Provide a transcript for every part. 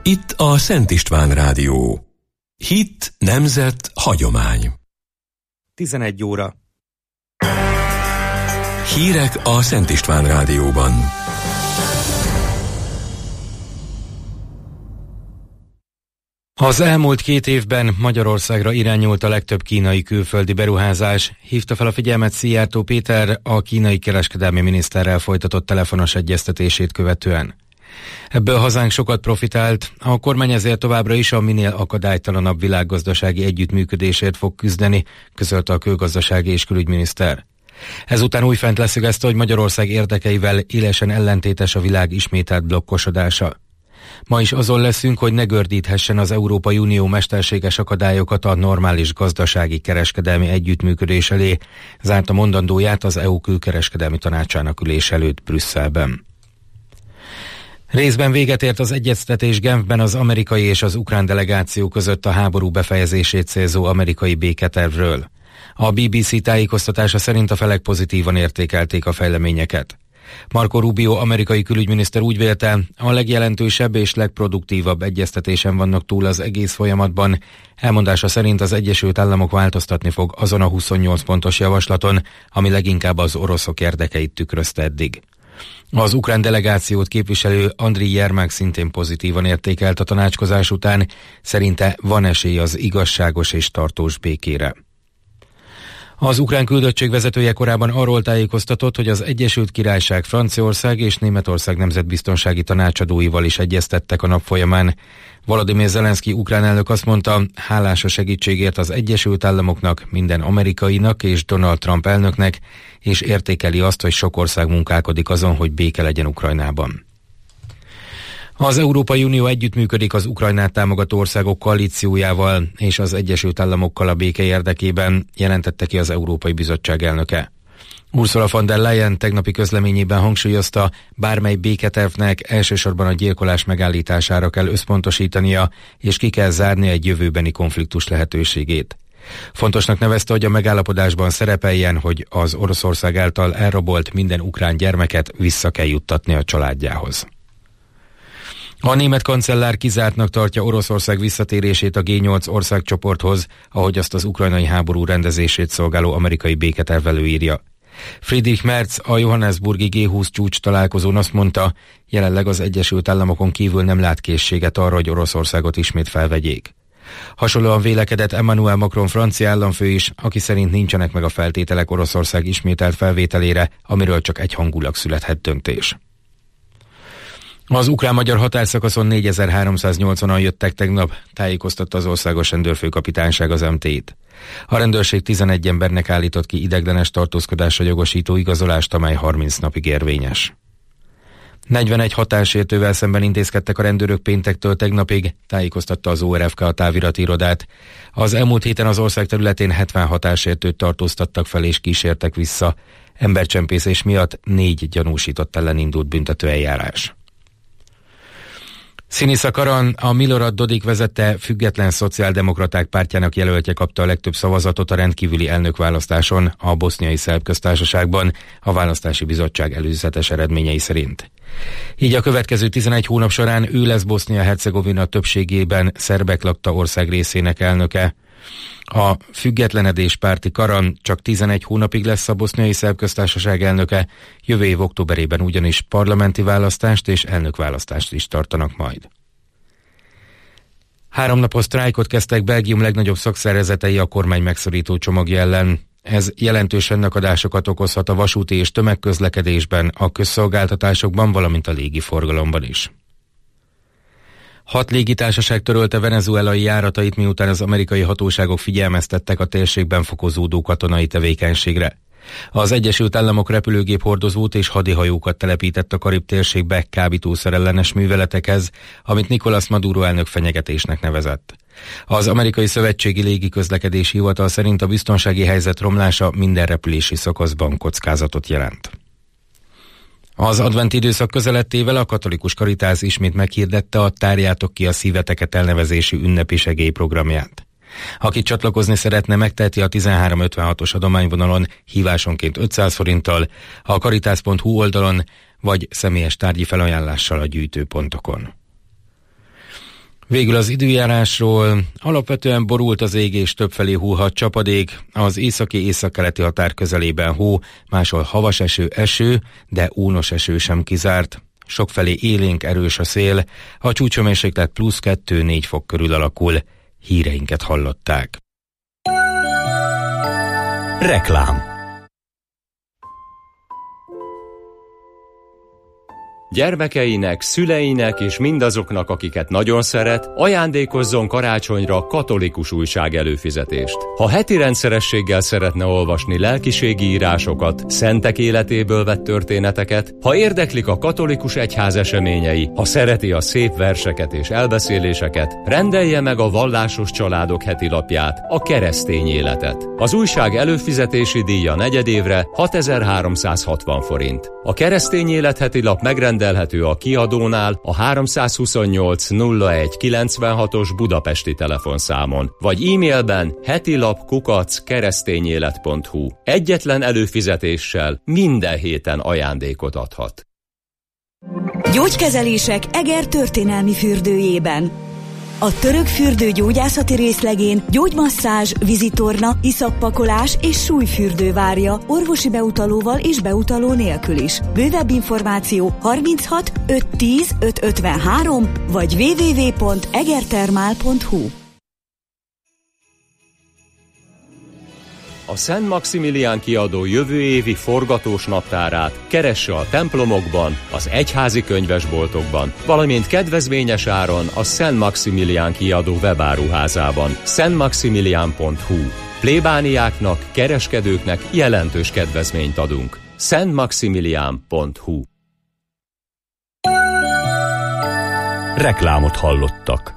Itt a Szent István Rádió. Hit, nemzet, hagyomány. 11 óra. Hírek a Szent István Rádióban. Az elmúlt 2 évben Magyarországra irányult a legtöbb kínai külföldi beruházás, hívta fel a figyelmet Szijjártó Péter a kínai kereskedelmi miniszterrel folytatott telefonos egyeztetését követően. Ebből hazánk sokat profitált, a kormány ezért továbbra is a minél akadálytalanabb világgazdasági együttműködésért fog küzdeni, közölte a külgazdasági és külügyminiszter. Ezután újfent leszögezte, hogy Magyarország érdekeivel élesen ellentétes a világ ismételt blokkosodása. Ma is azon leszünk, hogy ne gördíthessen az Európai Unió mesterséges akadályokat a normális gazdasági kereskedelmi együttműködés elé, zárta mondandóját az EU külkereskedelmi tanácsának ülés előtt Brüsszelben. Részben véget ért az egyeztetés Genfben az amerikai és az ukrán delegáció között a háború befejezését célzó amerikai béketervről. A BBC tájékoztatása szerint a felek pozitívan értékelték a fejleményeket. Marco Rubio amerikai külügyminiszter úgy vélte, a legjelentősebb és legproduktívabb egyeztetésen vannak túl az egész folyamatban. Elmondása szerint az Egyesült Államok változtatni fog azon a 28 pontos javaslaton, ami leginkább az oroszok érdekeit tükrözte eddig. Az ukrán delegációt képviselő Andriy Jermák szintén pozitívan értékelt a tanácskozás után, szerinte van esély az igazságos és tartós békére. Az ukrán küldöttség vezetője korábban arról tájékoztatott, hogy az Egyesült Királyság, Franciaország és Németország nemzetbiztonsági tanácsadóival is egyeztettek a nap folyamán. Volodymyr Zelenszky ukrán elnök azt mondta, hálás a segítségért az Egyesült Államoknak, minden amerikainak és Donald Trump elnöknek, és értékeli azt, hogy sok ország munkálkodik azon, hogy béke legyen Ukrajnában. Az Európai Unió együttműködik az Ukrajnát támogató országok koalíciójával és az Egyesült Államokkal a béke érdekében, jelentette ki az Európai Bizottság elnöke. Ursula von der Leyen tegnapi közleményében hangsúlyozta, bármely béketervnek elsősorban a gyilkolás megállítására kell összpontosítania, és ki kell zárni egy jövőbeni konfliktus lehetőségét. Fontosnak nevezte, hogy a megállapodásban szerepeljen, hogy az Oroszország által elrabolt minden ukrán gyermeket vissza kell juttatni a családjához. A német kancellár kizártnak tartja Oroszország visszatérését a G8 országcsoporthoz, ahogy azt az ukrajnai háború rendezését szolgáló amerikai béketerv előírja. Friedrich Merz a Johannesburgi G20 csúcs találkozón azt mondta, jelenleg az Egyesült Államokon kívül nem lát készséget arra, hogy Oroszországot ismét felvegyék. Hasonlóan vélekedett Emmanuel Macron francia államfő is, aki szerint nincsenek meg a feltételek Oroszország ismételt felvételére, amiről csak egyhangulag születhet döntés. Az ukrán-magyar határszakaszon 4380-an jöttek tegnap, tájékoztatta az országos rendőrfőkapitányság az MT-t. A rendőrség 11 embernek állított ki ideiglenes tartózkodásra jogosító igazolást, amely 30 napig érvényes. 41 határsértővel szemben intézkedtek a rendőrök péntektől tegnapig, tájékoztatta az ORFK a távirati irodát. Az elmúlt héten az ország területén 70 határsértőt tartóztattak fel és kísértek vissza. Embercsempészés miatt 4 gyanúsított ellen indult büntetőeljárás. Sinisa Karan, a Milorad Dodik vezette Független Szociáldemokraták pártjának jelöltje kapta a legtöbb szavazatot a rendkívüli elnökválasztáson a Boszniai Szerb Köztársaságban a választási bizottság előzetes eredményei szerint. Így a következő 11 hónap során ő lesz Bosznia-Hercegovina többségében szerbek lakta ország részének elnöke. A függetlenedés párti Karan csak 11 hónapig lesz a Boszniai Szerb Köztársaság elnöke, jövő év októberében ugyanis parlamenti választást és elnökválasztást is tartanak majd. 3 napos sztrájkot kezdtek Belgium legnagyobb szakszervezetei a kormány megszorító csomagja ellen. Ez jelentős fennakadásokat okozhat a vasúti és tömegközlekedésben, a közszolgáltatásokban, valamint a légiforgalomban is. 6 légitársaság törölte venezuelai járatait, miután az amerikai hatóságok figyelmeztettek a térségben fokozódó katonai tevékenységre. Az Egyesült Államok repülőgép hordozót és hadihajókat telepített a Karib térségbe kábítószerellenes műveletekhez, amit Nicolás Maduro elnök fenyegetésnek nevezett. Az amerikai szövetségi légiközlekedési hivatal szerint a biztonsági helyzet romlása minden repülési szakaszban kockázatot jelent. Az adventi időszak közelettével a katolikus Karitász ismét meghirdette a Tárjátok ki a szíveteket elnevezésű ünnepi segélyprogramját. Aki csatlakozni szeretne, megteheti a 1356-os adományvonalon hívásonként 500 forinttal, a karitász.hu oldalon vagy személyes tárgyi felajánlással a gyűjtőpontokon. Végül az időjárásról. Alapvetően borult az ég és többfelé hullhat csapadék, az északi-északkeleti határ közelében hó, máshol havas eső, de ónos eső sem kizárt. Sokfelé élénk erős a szél, a csúcshőmérséklet plusz 2-4 fok körül alakul. Híreinket hallották. Reklám. Gyermekeinek, szüleinek és mindazoknak, akiket nagyon szeret, ajándékozzon karácsonyra katolikus újság előfizetést. Ha heti rendszerességgel szeretne olvasni lelkiségi írásokat, szentek életéből vett történeteket, ha érdeklik a katolikus egyház eseményei, ha szereti a szép verseket és elbeszéléseket, rendelje meg a Vallásos Családok heti lapját, a Keresztény Életet. Az újság előfizetési díja negyedévre 6360 forint. A Keresztény Élet heti lap megrendelhető a kiadónál a 328 01 96-os budapesti telefonszámon, vagy e-mailben hetilap@keresztényélet.hu. Egyetlen előfizetéssel minden héten ajándékot adhat. Gyógykezelések Eger történelmi fürdőjében. A török fürdő gyógyászati részlegén gyógymasszázs, vizitorna, iszappakolás és súlyfürdő várja orvosi beutalóval és beutaló nélkül is. Bővebb információ 36 510 553 vagy www.egertermál.hu. A Szent Maximilián kiadó jövő évi forgatós naptárát keresse a templomokban, az egyházi könyvesboltokban, valamint kedvezményes áron a Szent Maximilián kiadó webáruházában, szentmaximilián.hu. Plébániáknak, kereskedőknek jelentős kedvezményt adunk. szentmaximilián.hu. Reklámot hallottak.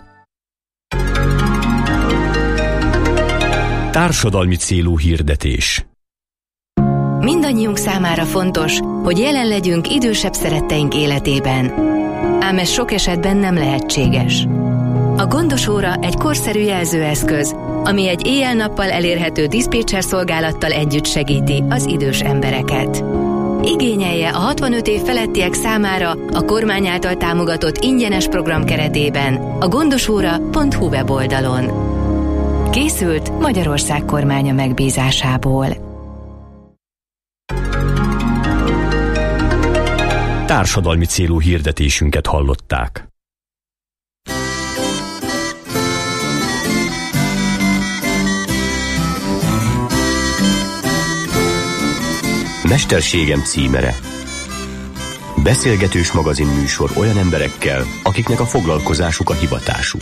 Társadalmi célú hirdetés. Mindannyiunk számára fontos, hogy jelen legyünk idősebb szeretteink életében. Ám ez sok esetben nem lehetséges. A Gondos óra egy korszerű jelzőeszköz, ami egy éjjel-nappal elérhető diszpécser szolgálattal együtt segíti az idős embereket. Igényelje a 65 év felettiek számára a kormány által támogatott ingyenes program keretében a gondosóra.hu weboldalon. Készült Magyarország kormánya megbízásából. Társadalmi célú hirdetésünket hallották. Mesterségem címere. Beszélgetős magazinműsor olyan emberekkel, akiknek a foglalkozásuk a hivatásuk.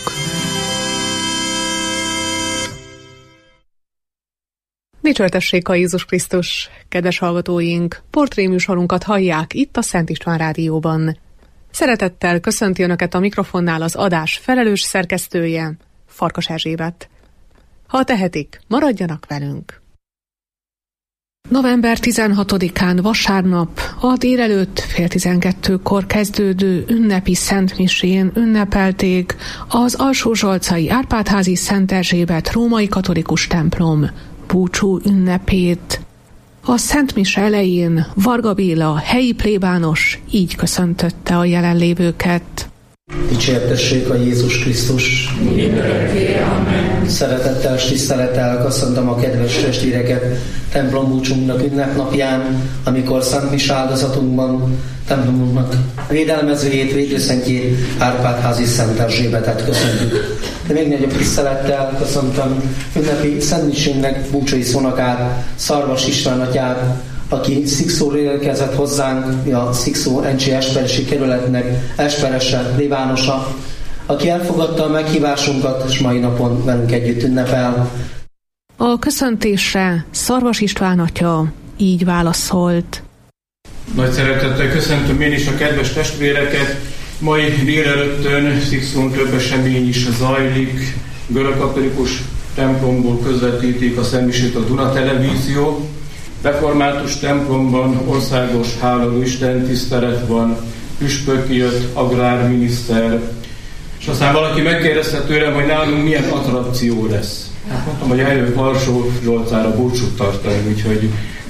Dicsőtessék a Jézus Krisztus, kedves hallgatóink! Portréműsorunkat hallják itt a Szent István Rádióban. Szeretettel köszönti Önöket a mikrofonnál az adás felelős szerkesztője, Farkas Erzsébet. Ha tehetik, maradjanak velünk! November 16-án vasárnap a délelőtt 11:30-kor kezdődő ünnepi szentmisén ünnepelték az Alsó-Zsolcai Árpád-házi Szent Erzsébet római katolikus templom búcsú ünnepét. A szentmise elején Varga Béla, helyi plébános így köszöntötte a jelenlévőket. Dicsértessék a Jézus Krisztus! Szeretettel és tisztelettel köszöntöm a kedves testvéreket templombúcsunknak ünnepnapján, amikor szent mise áldozatunkban templomunknak védelmezőjét, védőszentjét, Árpád-házi Szent Erzsébetet köszöntjük. De még nagyobb tisztelettel köszöntöm ünnepi szentmisénknek búcsúi szónokát, Szarvas István atyát, aki Szikszóról érkezett hozzánk, a Szikszó Encsi Esperesi kerületnek esperese, plébánosa, aki elfogadta a meghívásunkat, és mai napon velünk együtt ünnepel. A köszöntésre Szarvas István atya így válaszolt. Nagy szeretettel köszöntöm én is a kedves testvéreket. Mai délelőttön Szikszón több esemény is zajlik. Görögkatolikus templomból közvetítik a szentmisét a Duna Televízió. Református templomban országos háló Isten tisztelet van, püspök jött, agrárminiszter, és aztán valaki megkérdezte tőlem, hogy nálunk milyen attrakció lesz. Mondtam, hogy eljövök Alsó Zsolcára búcsút tartani, úgyhogy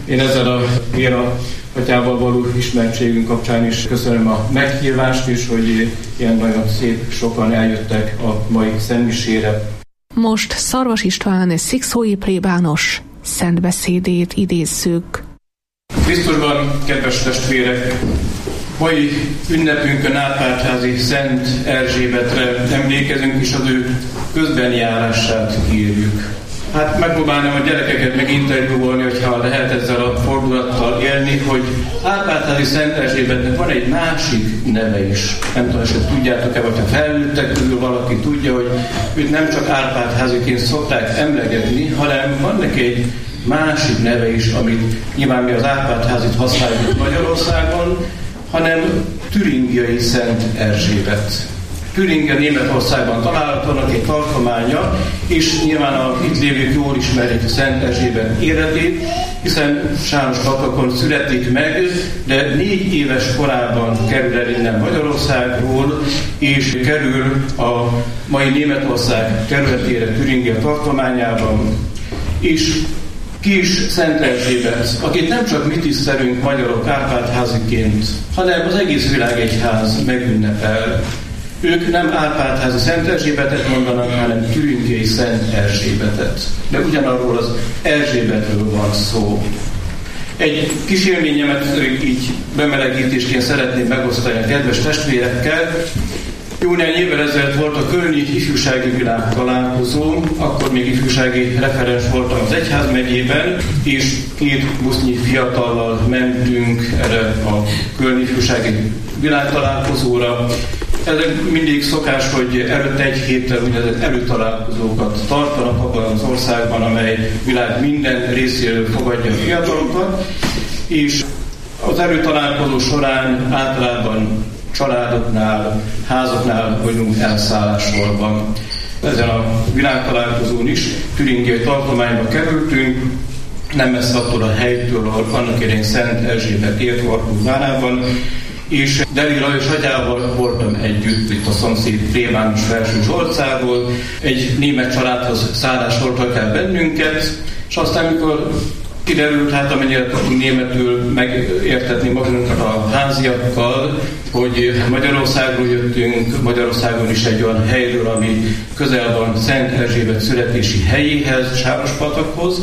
Én ezzel a Géra atyával való ismertségünk kapcsán is köszönöm a meghívást is, hogy ilyen nagyon szép sokan eljöttek a mai szentmisére. Most Szarvas István szikszói plébános szentbeszédét idézzük. Krisztusban, kedves testvérek, mai ünnepünkön Árpád-házi Szent Erzsébetre emlékezünk, és az ő közbenjárását kérjük. Hát megpróbálnám a gyerekeket meginterjúvolni, hogyha lehet ezzel a fordulattal élni, hogy Árpád-házi Szent Erzsébetnek van egy másik neve is. Nem tudom, hogy tudjátok-e, vagy ha felnőttek közül valaki tudja, hogy őt nem csak Árpád-háziként szokták emlegetni, hanem van neki egy másik neve is, amit nyilván mi az Árpád-házit használjuk Magyarországon, hanem Türingiai Szent Erzsébet. Türingia Németországban található egy tartománya, és nyilván a itt lévők jól ismerik Szent Erzsébet életét, hiszen Sáros patakon születik meg, de 4 éves korában kerül el innen Magyarországról, és kerül a mai Németország területére Türingia tartományában, és kis Szent Erzsébet, akit nem csak mi tisztelünk magyarok Árpád-háziként, hanem az egész világegyház megünnepel. Ők nem Árpád-házi Szent Erzsébetet mondanak, hanem Türingiai Szent Erzsébetet. De ugyanarról az Erzsébetről van szó. Egy kis élményemet így bemelegítésként szeretném megosztani a kedves testvérekkel. Jó néhány évvel ezelőtt volt a kölni ifjúsági világtalálkozó, akkor még ifjúsági referens voltam az egyházmegyében, és 2 busznyi fiatallal mentünk erre a kölni ifjúsági világtalálkozóra. Ez mindig szokás, hogy előtte egy héttel úgynevezett előtalálkozókat tartanak abban az országban, amely világ minden részéről fogadja a fiatalokat, és az előtalálkozó során általában családoknál, házaknál vagyunk elszállásolva. Ezen a világtalálkozón is Türingiai tartományba kerültünk, nem messze attól a helytől, ahol annak idején Szent Erzsébet élt Varkó várában, és Deli Lajos atyával voltam együtt itt a szomszéd plébános Felső Zsolcáról. Egy német családhoz szállásoltak el bennünket, és aztán mikor kiderült, hát amennyire tudunk németül megértetni magunkat a háziakkal, hogy Magyarországról jöttünk, Magyarországon is egy olyan helyről, ami közel van Szent Erzsébet születési helyéhez, Sárospatakhoz,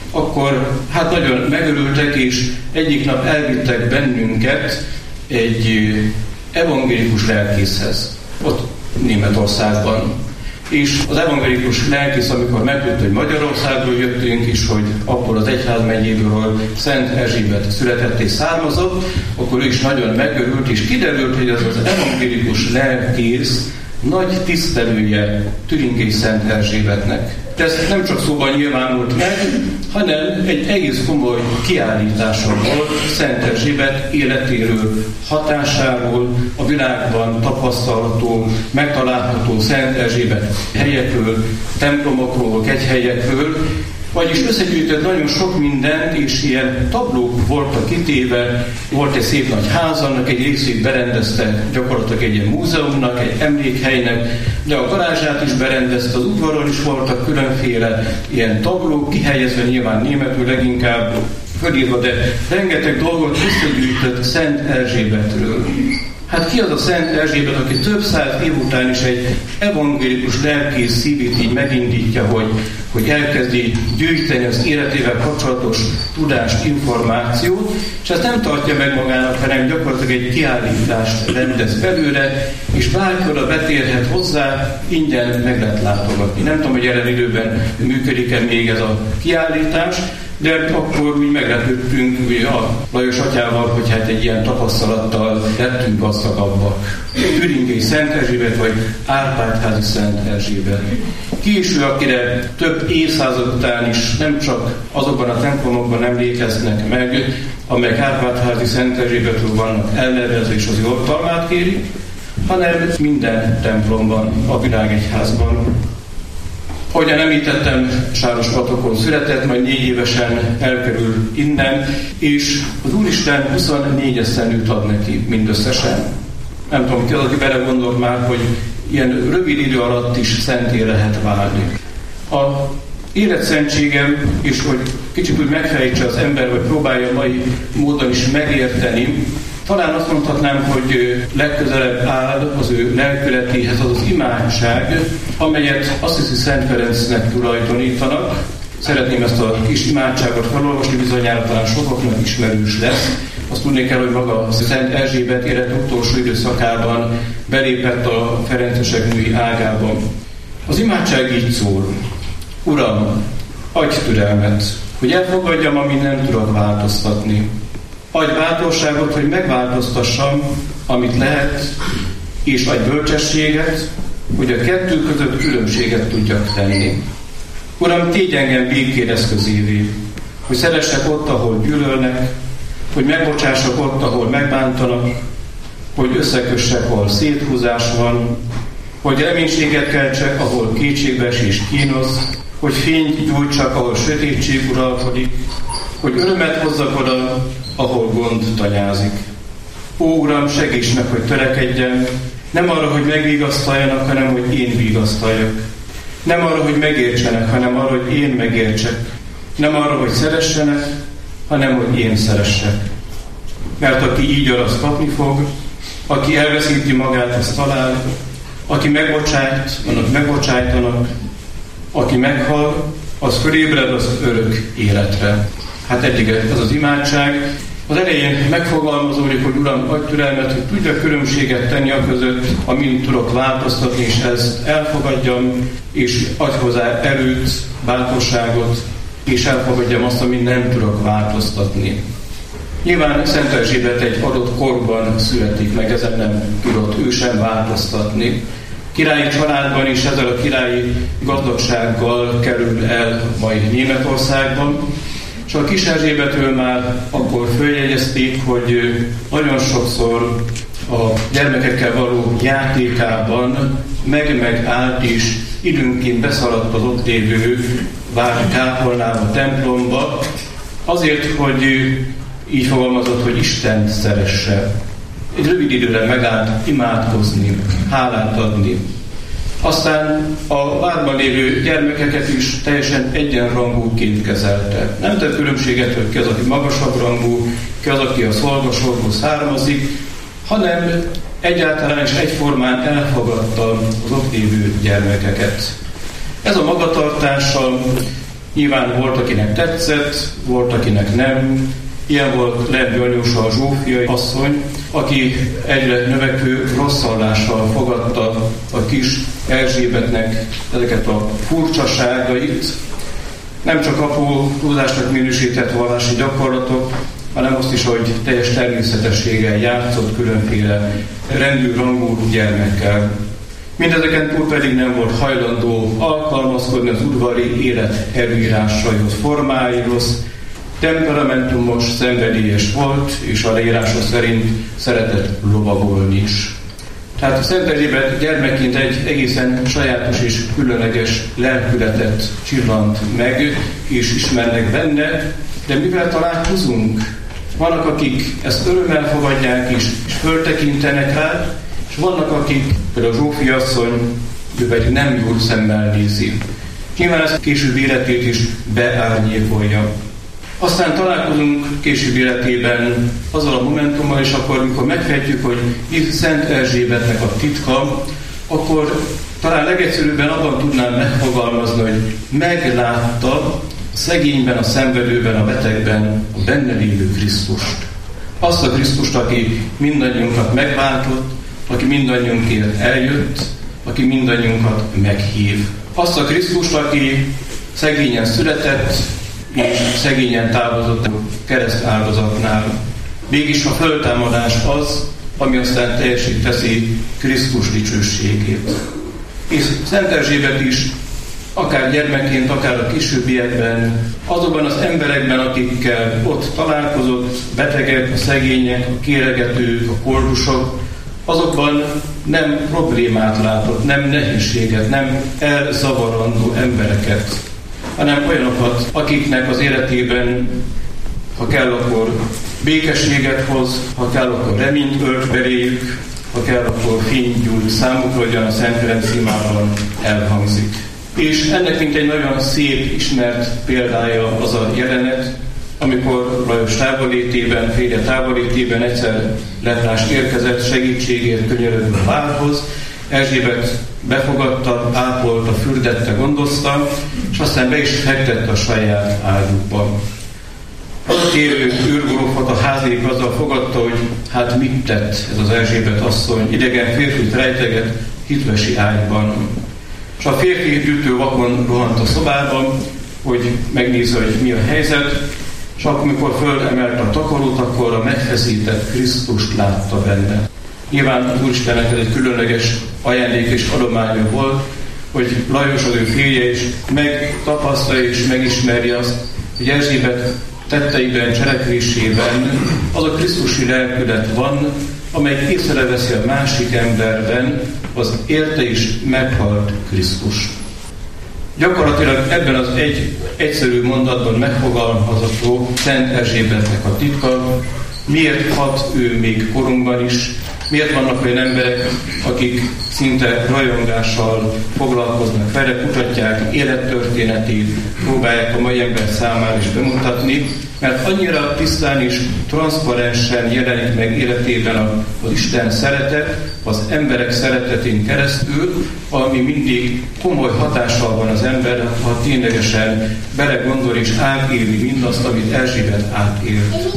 akkor hát nagyon megörültek, és egyik nap elvittek bennünket egy evangélikus lelkészhez, ott Németországban. És az evangélikus lelkész, amikor megtudta, hogy Magyarországról jöttünk, és hogy akkor az egyházmegyéből Szent Erzsébet született és származott, akkor ő is nagyon megörült, és kiderült, hogy az evangélikus lelkész nagy tisztelője Türingiai Szent Erzsébetnek. De ez nem csak szóban nyilvánult meg, hanem egy egész komoly kiállítása volt Szent Erzsébet életéről, hatásáról, a világban tapasztalható, megtalálható Szent Erzsébet helyekről, templomokról, kegyhelyekről, vagyis összegyűjtött nagyon sok mindent, és ilyen tablók voltak kitéve, volt egy szép nagy ház, annak egy részét berendezte gyakorlatilag egy ilyen múzeumnak, egy emlékhelynek, de a garázsát is berendezte, az udvaron is voltak különféle ilyen tablók, kihelyezve nyilván németül leginkább fölírva, de rengeteg dolgot összegyűjtött Szent Erzsébetről. Hát ki az a Szent Erzsébet, aki több száz év után is egy evangélikus lelkész szívét így megindítja, hogy elkezdi gyűjteni az életével kapcsolatos tudást, információt, és ezt nem tartja meg magának, hanem gyakorlatilag egy kiállítást rendez belőle, és bárkor betérhet hozzá, ingyen meg lehet látogatni. Nem tudom, hogy jelen időben működik-e még ez a kiállítás, de akkor úgy meglepődtünk a Lajos atyával, hogy hát egy ilyen tapasztalattal lettünk gazdagabbak. Türingiai Szent Erzsébet, vagy Árpád-házi Szent Erzsébet. Ki is ő, akire több évszázad után is nem csak azokban a templomokban emlékeznek meg, amelyek Árpád-házi Szent Erzsébetről vannak elnevezve és az oltalmát kérik, hanem minden templomban, a világegyházban. Ahogyan említettem, Sárospatokon született, majd 4 évesen elkerül innen, és az Úristen 24 esztendőt ad neki mindösszesen. Nem tudom, ki az, aki belegondolt már, hogy ilyen rövid idő alatt is szenté lehet válni. A életszentségem, és hogy kicsit úgy megfejtse az ember, vagy próbálja mai módon is megérteni, talán azt mondhatnám, hogy legközelebb áll az ő lelkületéhez az imádság, amelyet azt hiszi Szent Ferencnek tulajdonítanak. Szeretném ezt a kis imádságot felolvasni, bizonyára talán sokaknak ismerős lesz. Azt tudni kell, hogy maga Szent Erzsébet élet utolsó időszakában belépett a ferencesek női ágában. Az imádság így szól: Uram, adj türelmet, hogy elfogadjam, amit nem tudok változtatni. Adj bátorságot, hogy megváltoztassam, amit lehet, és adj bölcsességet, hogy a kettő között különbséget tudjak tenni. Uram, tégy engem békéd eszközévé, hogy szeressek ott, ahol gyűlölnek, hogy megbocsássak ott, ahol megbántanak, hogy összekössek, ahol széthúzás van, hogy reménységet keltsek, ahol kétségbeesés kínoz, hogy fényt gyújtsak, ahol sötétség uralkodik, hogy örömet hozzak oda, ahol gond tanyázik. Ó, Uram, segíts meg, hogy törekedjem, nem arra, hogy megvigasztaljanak, hanem hogy én vigasztaljak. Nem arra, hogy megértsenek, hanem arra, hogy én megértsek. Nem arra, hogy szeressenek, hanem hogy én szeressek. Mert aki így az kapni fog, aki elveszíti magát, az talál, aki megbocsájt, annak megbocsájtanak, aki meghal, az fölébred az örök életre. Hát eddig ez az imádság. Az elején megfogalmazódik, hogy Uram, adj türelmet, hogy tudjak különbséget tenni a között, amin tudok változtatni, és ezt elfogadjam, és adj hozzá erőt, bátorságot, és elfogadjam azt, amit nem tudok változtatni. Nyilván Szent Erzsébet egy adott korban születik meg, ezen nem tudott ő sem változtatni. Királyi családban is ezzel a királyi gazdagsággal kerül el majd Németországban, és a kis Erzsébetről már akkor följegyezték, hogy nagyon sokszor a gyermekekkel való játékában megállt és időnként beszaladt az ott lévő vári kápolnába, templomba, azért, hogy így fogalmazott, hogy Istent szeresse. Egy rövid időre megállt imádkozni, hálát adni. Aztán a várban lévő gyermekeket is teljesen egyenrangúként kezelte. Nem tett különbséget, hogy ki az, aki magasabb rangú, ki az, aki a szolgasorból származik, hanem egyáltalán is egyformán elfogadta az ott lévő gyermekeket. Ez a magatartása nyilván volt, akinek tetszett, volt, akinek nem. Ilyen volt Lendvai Anyósa, a Zsófiai asszony, aki egyre növekvő rosszallással fogadta a kis Erzsébetnek ezeket a furcsaságait. Nem csak apró túlzásnak minősített vallási gyakorlatok, hanem azt is, hogy teljes természetességgel játszott különféle rendű rangú gyermekkel. Mindezeken túl pedig nem volt hajlandó alkalmazkodni az udvari élet előírásaihoz, formáihoz, temperamentumos, szenvedélyes volt, és a leírása szerint szeretett lovagolni is. Tehát a Szent Erzsébet gyermekként egy egészen sajátos és különleges lelkületet csillant meg, és ismernek benne, de mivel találkozunk? Vannak, akik ezt örömmel fogadják is, és föltekintenek rá, és vannak, akik, például a Zsófi asszony, ő pedig nem jó szemmel nézi. Nyilván ezt később életét is beárnyékolja. Aztán találkozunk később életében azzal a momentummal, és akkor, amikor megfejtjük, hogy itt Szent Erzsébetnek a titka, akkor talán legegyszerűbben abban tudnám megfogalmazni, hogy meglátta a szegényben, a szenvedőben, a betegben a benne lévő Krisztust. Azt a Krisztust, aki mindannyiunkat megváltott, aki mindannyiunkért eljött, aki mindannyiunkat meghív. Azt a Krisztust, aki szegényen született, és szegényen távozott a kereszt áldozatnál. Mégis a föltámadás az, ami aztán teljesít teszi Krisztus dicsőségét. És Szent Erzsébet is, akár gyermekként, akár a későbbiekben, azokban az emberekben, akikkel ott találkozott, betegek, a szegények, a kéregetők, a koldusok, azokban nem problémát látott, nem nehézséget, nem elzavarandó embereket, hanem olyanokat, akiknek az életében, ha kell, akkor békességet hoz, ha kell, akkor reményt ölt beléjük, ha kell, akkor fényt gyújt számukra, hogyan a Szent Ferenc imában elhangzik. És ennek mint egy nagyon szép, ismert példája az a jelenet, amikor Lajos távollétében, férje távollétében egyszer leprás érkezett segítségért könyörögve a várhoz. Erzsébet befogadta, ápolta, fürdette, gondozta, és aztán be is fektette a saját ágyukba. Az a térő űrgrófot a házék azzal fogadta, hogy hát mit tett ez az Erzsébet asszony, idegen férfit rejteget hitvesi ágyban. És a férfi gyűjtő vakon rohant a szobában, hogy megnézze, hogy mi a helyzet, és akkor, amikor fölemelte a takarót, akkor a megfeszített Krisztust látta benne. Nyilván az Úristennek ez egy különleges ajándék és adománya volt, hogy Lajos, az ő férje is megtapasztalja és megismerje azt, hogy Erzsébet tetteiben, cselekvésében az a krisztusi lelkület van, amely észreveszi a másik emberben az érte is meghalt Krisztus. Gyakorlatilag ebben az egyszerű mondatban megfogalmazható Szent Erzsébetnek a titka, miért hat ő még korunkban is, miért vannak olyan emberek, akik szinte rajongással foglalkoznak vele, kutatják élettörténetét, próbálják a mai ember számára is bemutatni, mert annyira tisztán és transzparensen jelenik meg életében az Isten szeretet, az emberek szeretetén keresztül, ami mindig komoly hatással van az emberre, ha ténylegesen belegondol és átéli mindazt, amit Erzsébet átélt.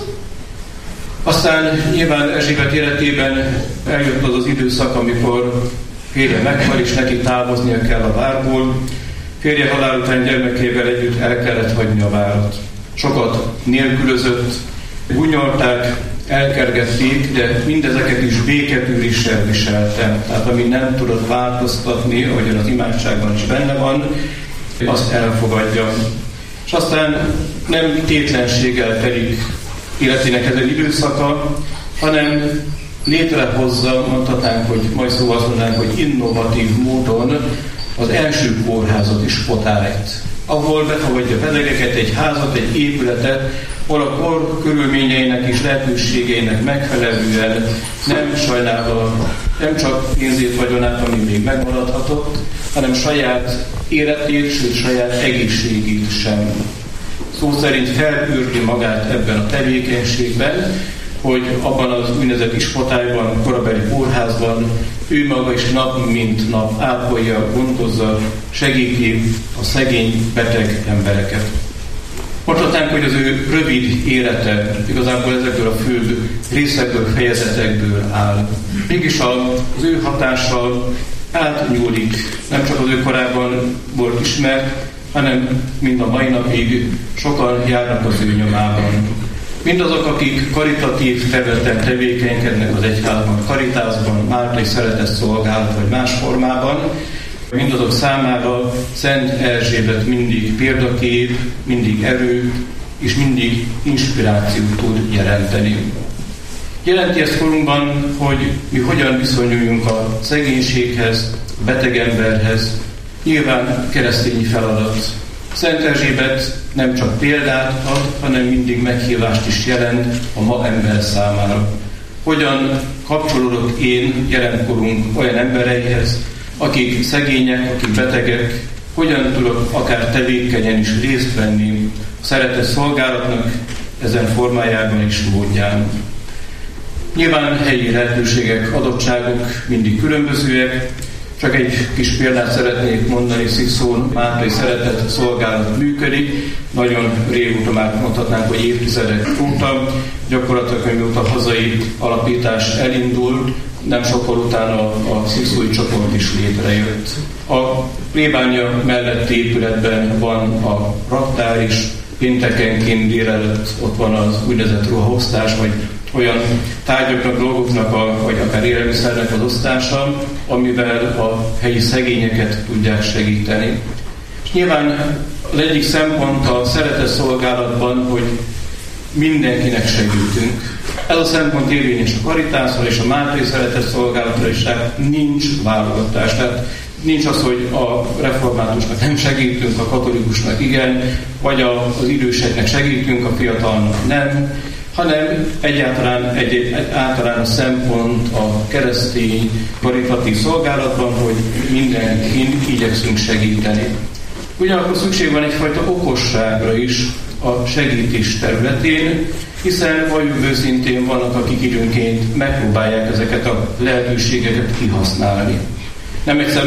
Aztán nyilván Erzsébet életében eljött az az időszak, amikor férje meghal, és neki távoznia kell a várból. Férje halál után gyermekével együtt el kellett hagyni a várat. Sokat nélkülözött, gúnyolták, elkergették, de mindezeket is béketűréssel viselte. Tehát ami nem tudott változtatni, ahogyan az imádságban is benne van, azt elfogadja. És aztán nem tétlenséggel telik életének ez egy időszaka, hanem létrehozza, mondhatnánk, hogy majd szóval azt mondanánk, hogy innovatív módon az első kórházat is Potályt, ahol befogadja betegeket, egy házat, egy épületet, ahol a kor körülményeinek és lehetőségeinek megfelelően nem sajnálva, nem csak pénzét, vagyonát, ami még megmaradhatott, hanem saját életét, sőt saját egészségét sem. Szó szerint felűrli magát ebben a tevékenységben, hogy abban az úgynevezett Ispotályban, korabeli kórházban ő maga is nap mint nap ápolja, gondozza, segíti a szegény, beteg embereket. Mondhatnánk, hogy az ő rövid élete igazából ezekből a főbb részekből, fejezetekből áll. Mégis az ő hatással átnyúlik, nem csak az ő korában volt ismert, hanem mind a mai napig sokan járnak az ő nyomában. Mindazok, akik karitatív területen tevékenykednek az egyházban, karitásban, máltai szeretett szolgálat vagy más formában, mindazok számára Szent Erzsébet mindig példakép, mindig erő és mindig inspirációt tud jelenteni. Jelenti ezt korunkban, hogy mi hogyan viszonyuljunk a szegénységhez, a beteg emberhez, nyilván keresztényi feladat. Szent Erzsébet nem csak példát ad, hanem mindig meghívást is jelent a ma ember számára. Hogyan kapcsolódok én jelenkorunk olyan embereihez, akik szegények, akik betegek, hogyan tudok akár tevékenyen is részt venni a szeretett szolgálatnak ezen formájában és módján. Nyilván helyi lehetőségek, adottságok mindig különbözőek. Csak egy kis példát szeretnék mondani, Szikszón máltai szeretett szolgálat működik. Nagyon régóta már mondhatnánk, hogy évtizedek óta, gyakorlatilag mióta a hazai alapítás elindult, nem sokkal utána a szikszói csoport is létrejött. A plébánia melletti épületben van a raktár is, péntekenként délelőtt ott van az úgynevezett ruhaosztás, vagy olyan tárgyaknak, dolgoknak, vagy akár élelmiszernek az osztása, amivel a helyi szegényeket tudják segíteni. És nyilván az egyik szempont a szeretett szolgálatban, hogy mindenkinek segítünk. Ez a szempont érvényes a Karitászra és a máltai szeretett szolgálatra is, tehát nincs válogatás. Tehát nincs az, hogy a reformátusnak nem segítünk, a katolikusnak igen, vagy az időseknek segítünk, a fiatalnak nem, hanem egyáltalán egy általános szempont a keresztény karitatív szolgálatban, hogy mindenkin igyekszünk segíteni. Ugyanakkor szükség van egyfajta okosságra is a segítés területén, hiszen valljuk őszintén vannak, akik időnként megpróbálják ezeket a lehetőségeket kihasználni. Nem egyszer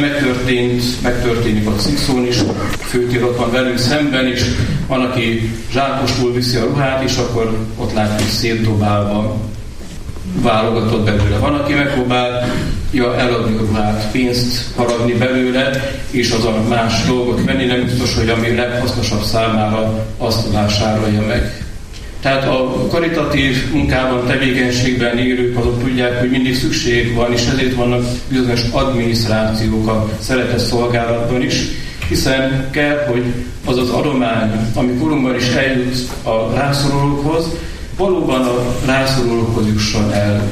megtörténik a Szikszón is, főtér ott van velünk szemben is, van, aki zsákostul viszi a ruhát, és akkor ott látjuk szétdobálva, válogatott belőle. Van, aki megpróbálja eladni a ruhát, pénzt haragni belőle, és azon más dolgot venni, nem biztos, hogy ami leghasznosabb számára azt vásárolja meg. Tehát a karitatív munkában, tevékenységben élők azok tudják, hogy mindig szükség van, és ezért vannak bizonyos adminisztrációk a szeretett szolgálatban is, hiszen kell, hogy az az adomány, ami korunkban is eljut a rászorulókhoz, valóban a rászorulókhoz jusson el.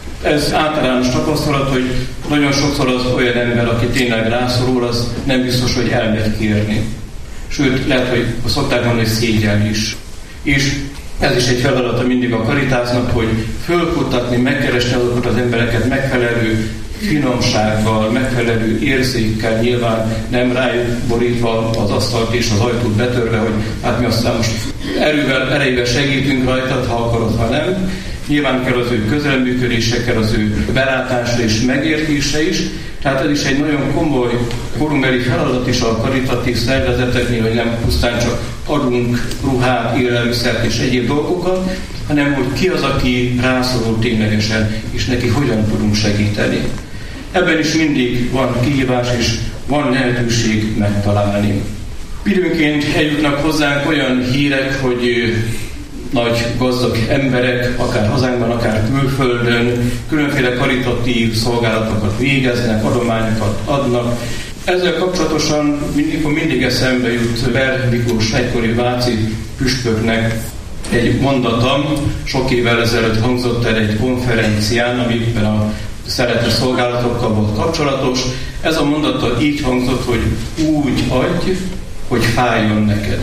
Ez általános tapasztalat, hogy nagyon sokszor az olyan ember, aki tényleg rászorul, az nem biztos, hogy elmegy kérni. Sőt, lehet, hogy szokták mondani, hogy szégyen is. És ez is egy feladata mindig a Karitásnak, hogy fölkutatni, megkeresni azokat az embereket megfelelő finomsággal, megfelelő érzékkel, nyilván nem rájuk borítva az asztalt és az ajtót betörve, hogy hát mi aztán most erejével segítünk rajtad, ha akarod, ha nem. Nyilván kell az ő közreműködése, kell az ő belátása és megértése is. Tehát ez is egy nagyon komoly korunkbeli feladat is a karitatív szervezeteknél, hogy nem pusztán csak adunk ruhát, élelmiszert és egyéb dolgokat, hanem hogy ki az, aki rászorul ténylegesen, és neki hogyan tudunk segíteni. Ebben is mindig van kihívás, és van lehetőség megtalálni. Időnként eljutnak hozzánk olyan hírek, hogy nagy gazdag emberek, akár hazánkban, akár külföldön, különféle karitatív szolgálatokat végeznek, adományokat adnak. Ezzel kapcsolatosan mindig eszembe jut Ber Miklós egykori váci püspöknek egy mondatom, sok évvel ezelőtt hangzott el egy konferencián, amiben a szeretett szolgálatokkal volt kapcsolatos. Ez a mondata így hangzott, hogy úgy adj, hogy fájjon neked.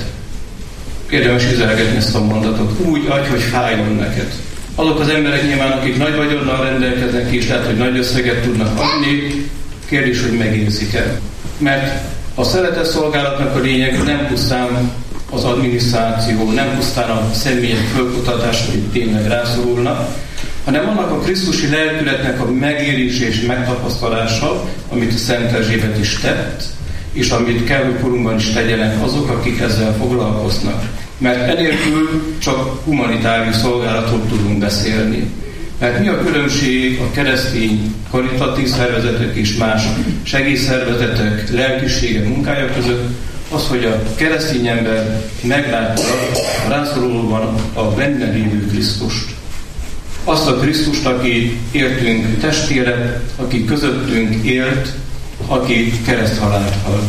Érdemes üzelgetni ezt a mondatot. Úgy adj, hogy fájjon neked. Azok az emberek nyilván, akik nagy vagyonnal rendelkeznek, és lehet, hogy nagy összeget tudnak adni, kérdés, hogy megérzik-e. Mert a szeretett szolgálatnak a lényeg nem pusztán az adminisztráció, nem pusztán a személyek fölkutatása, hogy tényleg rászorulnak, hanem annak a krisztusi lelkületnek a megélése és megtapasztalása, amit a Szent Erzsébet is tett, és amit kell, hogy korunkban is tegyenek azok, akik ezzel foglalkoznak. Mert enélkül csak humanitárius szolgálatról tudunk beszélni. Mert mi a különbség a keresztény karitatív szervezetek és más segélyszervezetek lelkisége munkája között? Az, hogy a keresztény ember meglátja a rászorulóban a benne lévő Krisztust. Azt a Krisztust, aki értünk testére, aki közöttünk élt, aki kereszthalált halt.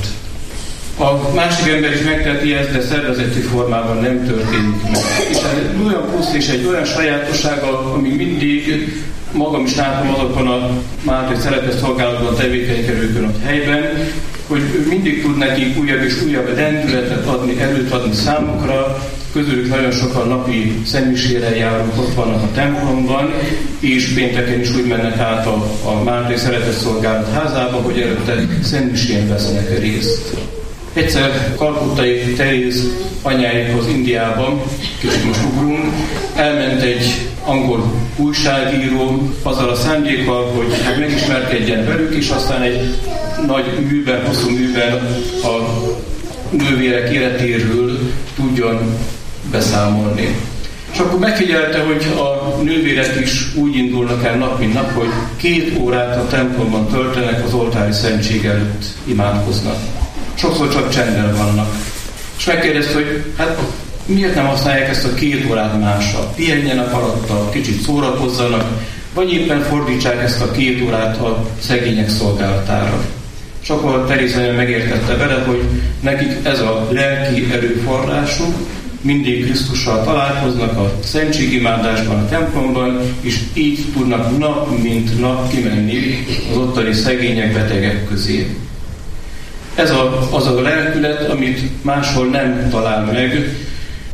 A másik ember is megteheti ezt, de szervezeti formában nem történik meg. És ez egy olyan plusz és egy olyan sajátossága, ami mindig magam is látom azokon a Máté szeretett szolgálatban tevékenykedőkön ott helyben, hogy mindig tud nekik újabb és újabb lendületet adni, erőt adni számukra. Közülük nagyon sokan napi szentmisére járunk, ott vannak a templomban, és pénteken is úgy mennek át a Máté szeretett szolgálat házába, hogy előtte szentmisén vesznek részt. Egyszer Kalkuttai Teréz anyáikhoz Indiában, kicsit most ugrunk, elment egy angol újságíró azzal a szándékkal, hogy megismerkedjen velük, és aztán egy nagy műben, hosszú műben a nővérek életéről tudjon beszámolni. És akkor megfigyelte, hogy a nővérek is úgy indulnak el nap, mint nap, hogy 2 órát a templomban töltenek, az oltári szentség előtt imádkoznak. Sokszor csak csendben vannak. És megkérdezte, hogy hát miért nem használják ezt a 2 órát másra? Pihenjenek alatta, kicsit szórakozzanak, vagy éppen fordítsák ezt a 2 órát a szegények szolgálatára. És akkor Teréz anya megértette vele, hogy nekik ez a lelki erőforrásuk, mindig Krisztussal találkoznak a szentségimádásban, a templomban, és így tudnak nap mint nap kimenni az ottani szegények, betegek közé. Ez az a lelkület, amit máshol nem talál meg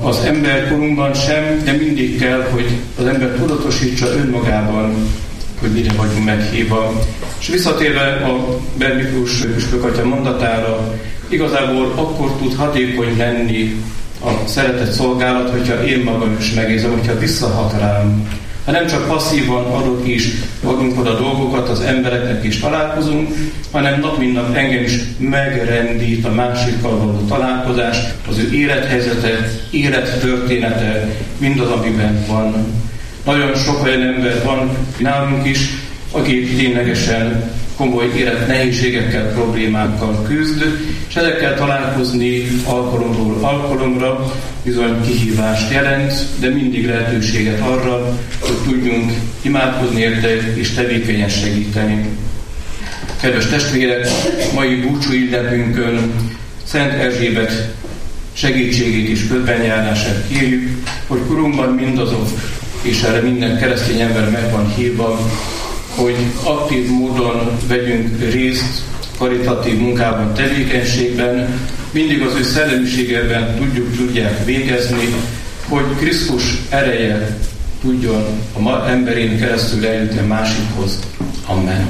az emberkorunkban sem, de mindig kell, hogy az ember tudatosítsa önmagában, hogy mire vagyunk meghívva. És visszatérve a Berg Miklós püspökatya mondatára, igazából akkor tud hatékony lenni a szeretett szolgálat, hogyha én magam is megérzem, hogyha visszahat rám. Ha nem csak passzívan adok is magunkhoz a dolgokat, az embereknek is találkozunk, hanem nap mint nap engem is megrendít a másikkal való találkozás, az ő élethelyzete, élettörténete, mindaz, amiben van. Nagyon sok olyan ember van nálunk is, aki ténylegesen komoly életnehézségekkel, problémákkal küzd, és ezekkel találkozni alkalomról alkalomra bizony kihívást jelent, de mindig lehetőséget arra, hogy tudjunk imádkozni érte és tevékenyen segíteni. Kedves testvérek, mai búcsú ünnepünkön Szent Erzsébet segítségét és közbenjárását kérjük, hogy korunkban mindazok, és erre minden keresztény ember meg van hívva, hogy aktív módon vegyünk részt karitatív munkában, tevékenységben, mindig az ő szellemiségében tudják végezni, hogy Krisztus ereje tudjon a emberén keresztül eljutni a másikhoz. Amen.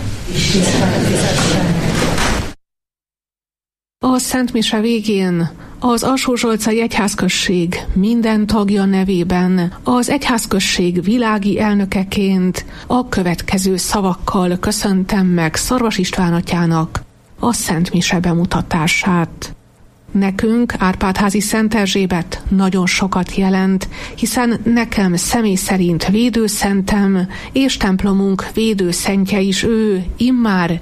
A Szent Mise végén az Alsó-Zsolcai Egyházközség minden tagja nevében az egyházközség világi elnökeként a következő szavakkal köszöntem meg Szarvas István atyának a Szent Mise bemutatását. Nekünk Árpádházi Szent Erzsébet nagyon sokat jelent, hiszen nekem személy szerint védőszentem és templomunk védőszentje is ő immár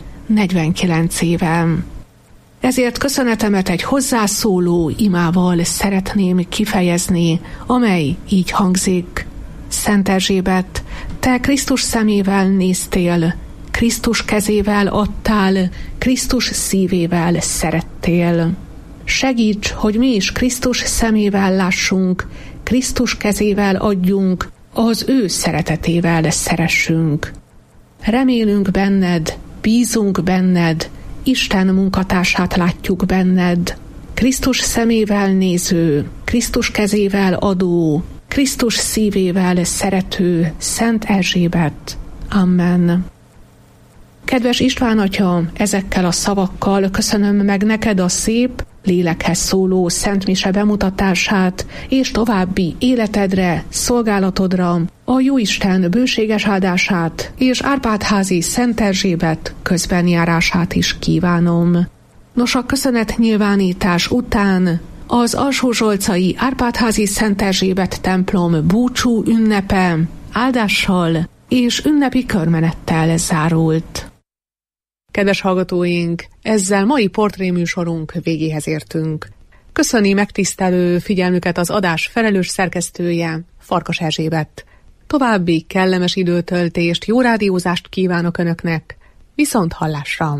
49 éve. Ezért köszönetemet egy hozzászóló imával szeretném kifejezni, amely így hangzik. Szent Erzsébet, te Krisztus szemével néztél, Krisztus kezével adtál, Krisztus szívével szerettél. Segíts, hogy mi is Krisztus szemével lássunk, Krisztus kezével adjunk, az ő szeretetével szeressünk. Remélünk benned, bízunk benned, Isten munkatársát látjuk benned. Krisztus szemével néző, Krisztus kezével adó, Krisztus szívével szerető Szent Erzsébet. Amen. Kedves István atya, ezekkel a szavakkal köszönöm meg neked a szép, lélekhez szóló Szent Mise bemutatását, és további életedre, szolgálatodra a Jóisten bőséges áldását és Árpádházi Szent Erzsébet közbenjárását is kívánom. Nos, a köszönetnyilvánítás után az Alsó-Zsolcai Árpádházi Szent Erzsébet templom búcsú ünnepe áldással és ünnepi körmenettel zárult. Kedves hallgatóink, ezzel mai portréműsorunk végéhez értünk. Köszöni megtisztelő figyelmüket az adás felelős szerkesztője, Farkas Erzsébet. További kellemes időtöltést, jó rádiózást kívánok Önöknek, viszont hallásra!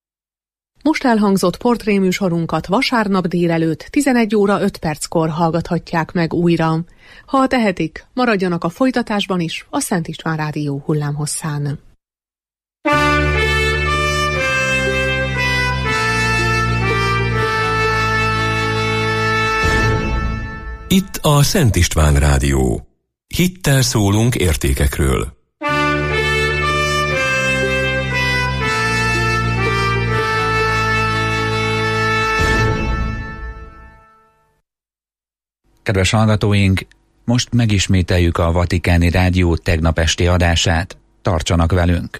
Most elhangzott portréműsorunkat vasárnap délelőtt 11 óra 5 perckor hallgathatják meg újra. Ha tehetik, maradjanak a folytatásban is a Szent István Rádió hullámhosszán. Itt a Szent István Rádió. Hittel szólunk értékekről. Kedves hallgatóink, most megismételjük a Vatikáni Rádió tegnap esti adását. Tartsanak velünk!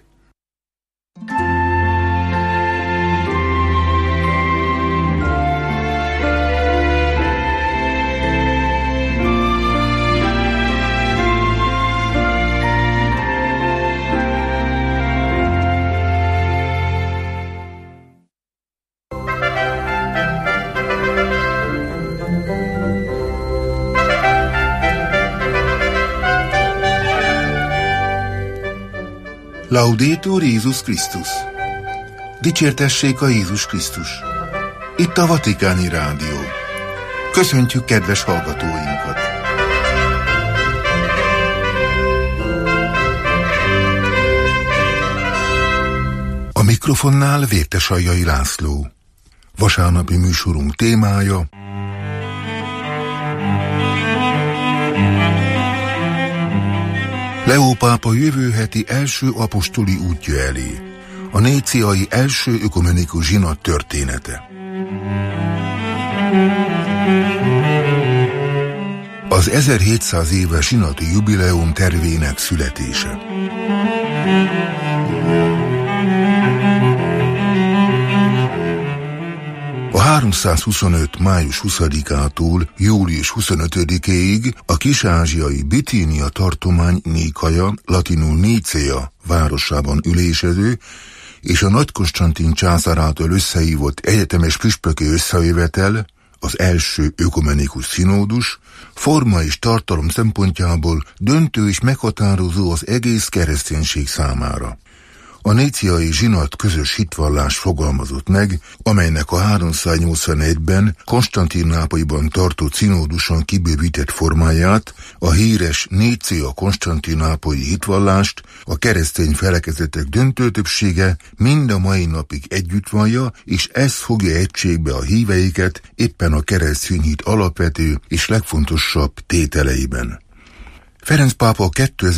Laudetur Jézus Krisztus! Dicsértessék a Jézus Krisztus! Itt a Vatikáni Rádió. Köszöntjük kedves hallgatóinkat! A mikrofonnál Vértesaljai László. Vasárnapi műsorunk témája: Leó pápa jövő heti első apostoli útja elé. A níciai első ökumenikus zsinat története. Az 1700 éves zsinati jubileum tervének születése. A 325. május 20-ától július 25-éig a kis-ázsiai Bitínia tartomány Nikaja, latinul Nicea városában ülésező, és a Nagy Konstantin császár által összehívott egyetemes püspöki összejövetel, az első ökumenikus színódus, forma és tartalom szempontjából döntő és meghatározó az egész kereszténység számára. A níciai zsinat közös hitvallás fogalmazott meg, amelynek a 381-ben Konstantinápolyban tartott színóduson kibővített formáját, a híres Nicea konstantinápolyi hitvallást a keresztény felekezetek döntő többsége mind a mai napig együtt vallja, és ez fogja egységbe a híveiket éppen a keresztény hit alapvető és legfontosabb tételeiben. Ferenc pápa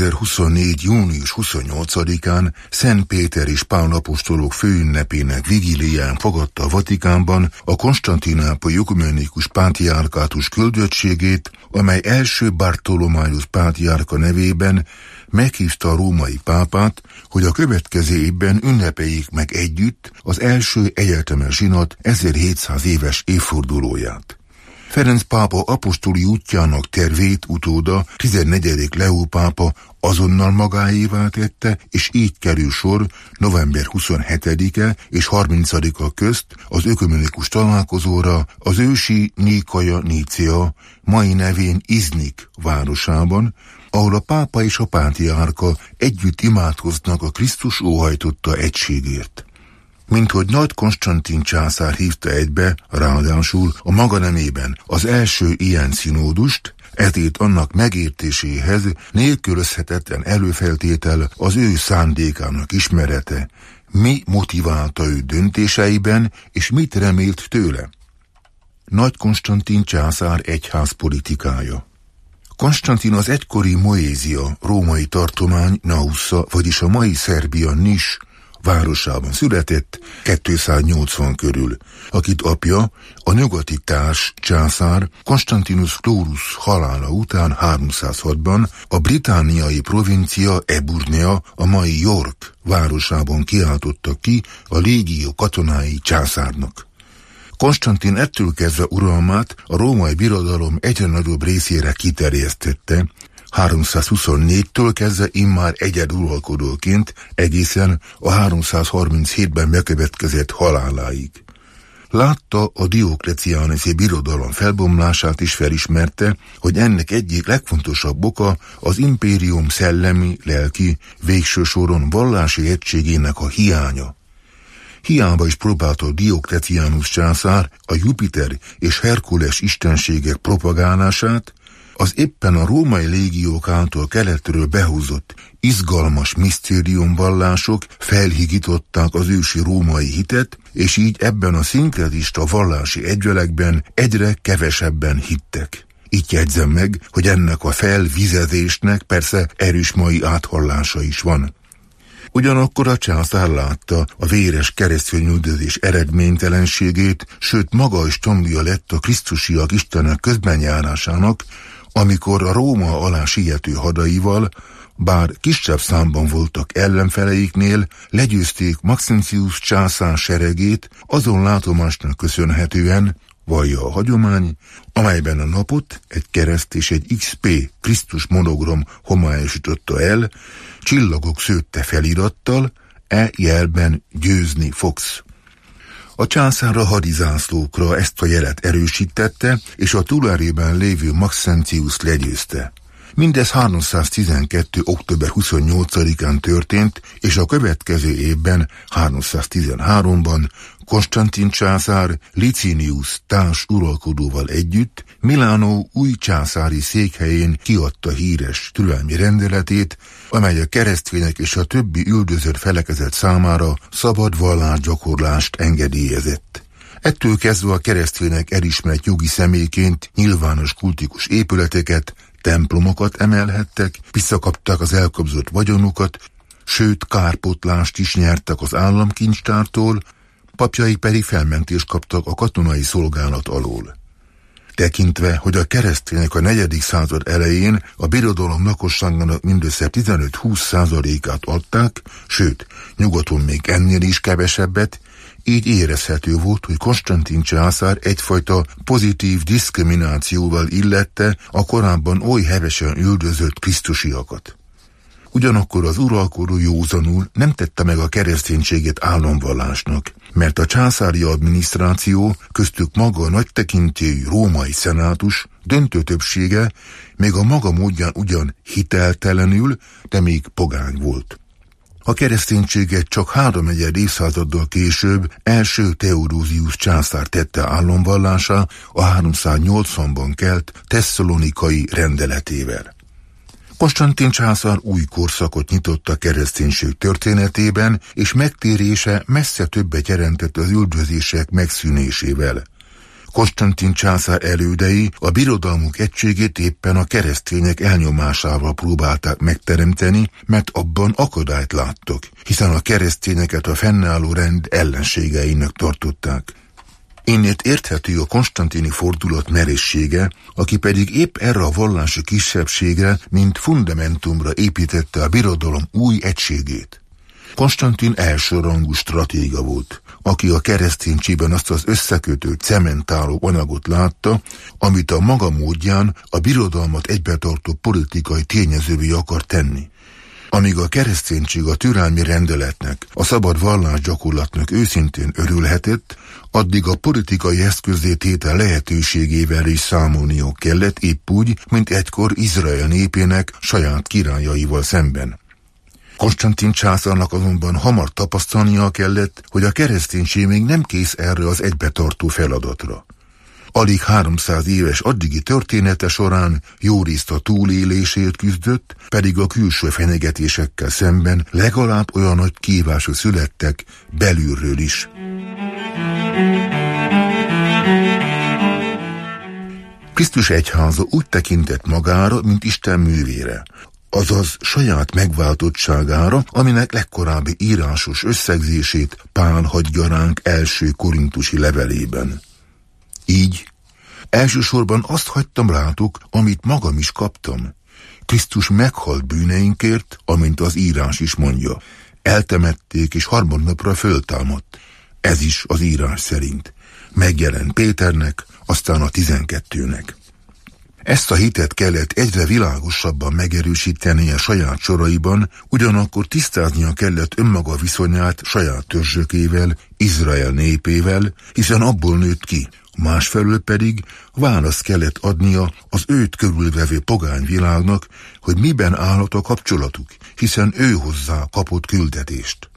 2024. június 28-án Szent Péter és Pál apostolok főünnepének vigílián fogadta a Vatikánban a konstantinápolyi ökumenikus pátriárkátus küldöttségét, amely első Bartholomáus pátriárka nevében meghívta a római pápát, hogy a következő évben ünnepeljék meg együtt az első egyetemes zsinat 1700 éves évfordulóját. Ferenc pápa apostoli útjának tervét utóda 14. Leó pápa azonnal magáévá tette, és így kerül sor november 27-e és 30-a közt az ökumenikus találkozóra az ősi Nikaja Nicea, mai nevén Iznik városában, ahol a pápa és a pátriárka együtt imádkoznak a Krisztus óhajtotta egységért. Minthogy Nagy Konstantin császár hívta egybe, ráadásul a maga nemében az első ilyen színódust, ezért annak megértéséhez nélkülözhetetlen előfeltétel az ő szándékának ismerete, mi motiválta ő döntéseiben, és mit remélt tőle. Nagy Konstantin császár egyházpolitikája. Konstantin az egykori Moézia római tartomány Naussa, vagyis a mai Szerbia Nis városában született 280 körül, akit apja, a nyugati társ császár Konstantinus Chlorus halála után 306-ban a britániai provincia Eburnea, a mai York városában kiáltotta ki a légió katonái császárnak. Konstantin ettől kezdve uralmát a római birodalom egyre nagyobb részére kiterjesztette, 324-től kezdve immár egyeduralkodóként egészen a 337-ben bekövetkezett haláláig. Látta a Diokleciánuszi birodalom felbomlását, és felismerte, hogy ennek egyik legfontosabb oka az impérium szellemi, lelki, végső soron vallási egységének a hiánya. Hiába is próbálta Diokleciánus császár a Jupiter és Herkules istenségek propagálását, az éppen a római légiók által keletről behozott izgalmas misztériumvallások felhigították az ősi római hitet, és így ebben a szinkretista vallási egyvelekben egyre kevesebben hittek. Így jegyzem meg, hogy ennek a felvizezésnek persze erős mai áthallása is van. Ugyanakkor a császár látta a véres keresztényüldözés eredménytelenségét, sőt maga is tanúja lett a krisztusiak Istenek közbenjárásának, amikor a Róma alá siető hadaival, bár kisebb számban voltak ellenfeleiknél, legyőzték Maxentius császár seregét azon látomásnak köszönhetően, vallja a hagyomány, amelyben a napot egy kereszt és egy XP Krisztus monogram homályosította el, csillagok szőtte felirattal, e jelben győzni fogsz. A császár a hadizászlókra ezt a jelet erősítette, és a túlárében lévő Maxentius legyőzte. Mindez 312. október 28-án történt, és a következő évben, 313-ban Konstantin császár Licinius társ uralkodóval együtt Milánó új császári székhelyén kiadta híres türelmi rendeletét, amely a keresztények és a többi üldözött felekezet számára szabad vallásgyakorlást engedélyezett. Ettől kezdve a keresztények elismert jogi személyként nyilvános kultikus épületeket, templomokat emelhettek, visszakapták az elkobzott vagyonukat, sőt kárpótlást is nyertek az államkincstártól, papjaik pedig felmentést kaptak a katonai szolgálat alól. Tekintve, hogy a keresztények a 4. század elején a birodalom lakosságának mindössze 15-20%-át adták, sőt, nyugaton még ennél is kevesebbet, így érezhető volt, hogy Konstantin császár egyfajta pozitív diszkriminációval illette a korábban oly hevesen üldözött krisztusiakat. Ugyanakkor az uralkodó józanul nem tette meg a kereszténységet államvallásnak, mert a császári adminisztráció, köztük maga a nagytekintélyű római szenátus döntő többsége még a maga módján ugyan hiteltelenül, de még pogány volt. A kereszténységet csak 3,1 évszázaddal később első Theodósius császár tette államvallásá a 380-ban kelt tesszalonikai rendeletével. Konstantin császár új korszakot nyitott a kereszténység történetében, és megtérése messze többet jelentett az üldözések megszűnésével. Konstantin császár elődei a birodalmuk egységét éppen a keresztények elnyomásával próbálták megteremteni, mert abban akadályt láttak, hiszen a keresztényeket a fennálló rend ellenségeinek tartották. Innét érthető a konstantini fordulat merészsége, aki pedig épp erre a vallási kisebbségre, mint fundamentumra építette a birodalom új egységét. Konstantin elsőrangú stratéga volt, aki a kereszténységben azt az összekötő, cementáló anyagot látta, amit a maga módján a birodalmat egybetartó politikai tényezővé akar tenni. Amíg a kereszténység a türelmi rendeletnek, a szabad vallásgyakorlatnak őszintén örülhetett, addig a politikai eszközzététel lehetőségével is számolniuk kellett, épp úgy, mint egykor Izrael népének saját királyaival szemben. Konstantin császárnak azonban hamar tapasztalnia kellett, hogy a kereszténység még nem kész erre az egybetartó feladatra. Alig 300 éves addigi története során jórészt a túlélésért küzdött, pedig a külső fenyegetésekkel szemben legalább olyan nagy kihívások születtek belülről is. Krisztus egyháza úgy tekintett magára, mint Isten művére, azaz saját megváltottságára, aminek legkorábbi írásos összegzését Pál hagyja ránk első korintusi levelében. Így, elsősorban azt hagytam rátok, amit magam is kaptam. Krisztus meghalt bűneinkért, amint az írás is mondja. Eltemették, és harmadnapra föltámadt. Ez is az írás szerint. Megjelent Péternek, aztán a 12-nek. Ezt a hitet kellett egyre világosabban megerősítenie saját soraiban, ugyanakkor tisztáznia kellett önmaga viszonyát saját törzsökével, Izrael népével, hiszen abból nőtt ki. Másfelől pedig választ kellett adnia az őt körülvevő pogány világnak, hogy miben állhat a kapcsolatuk, hiszen ő hozzá kapott küldetést.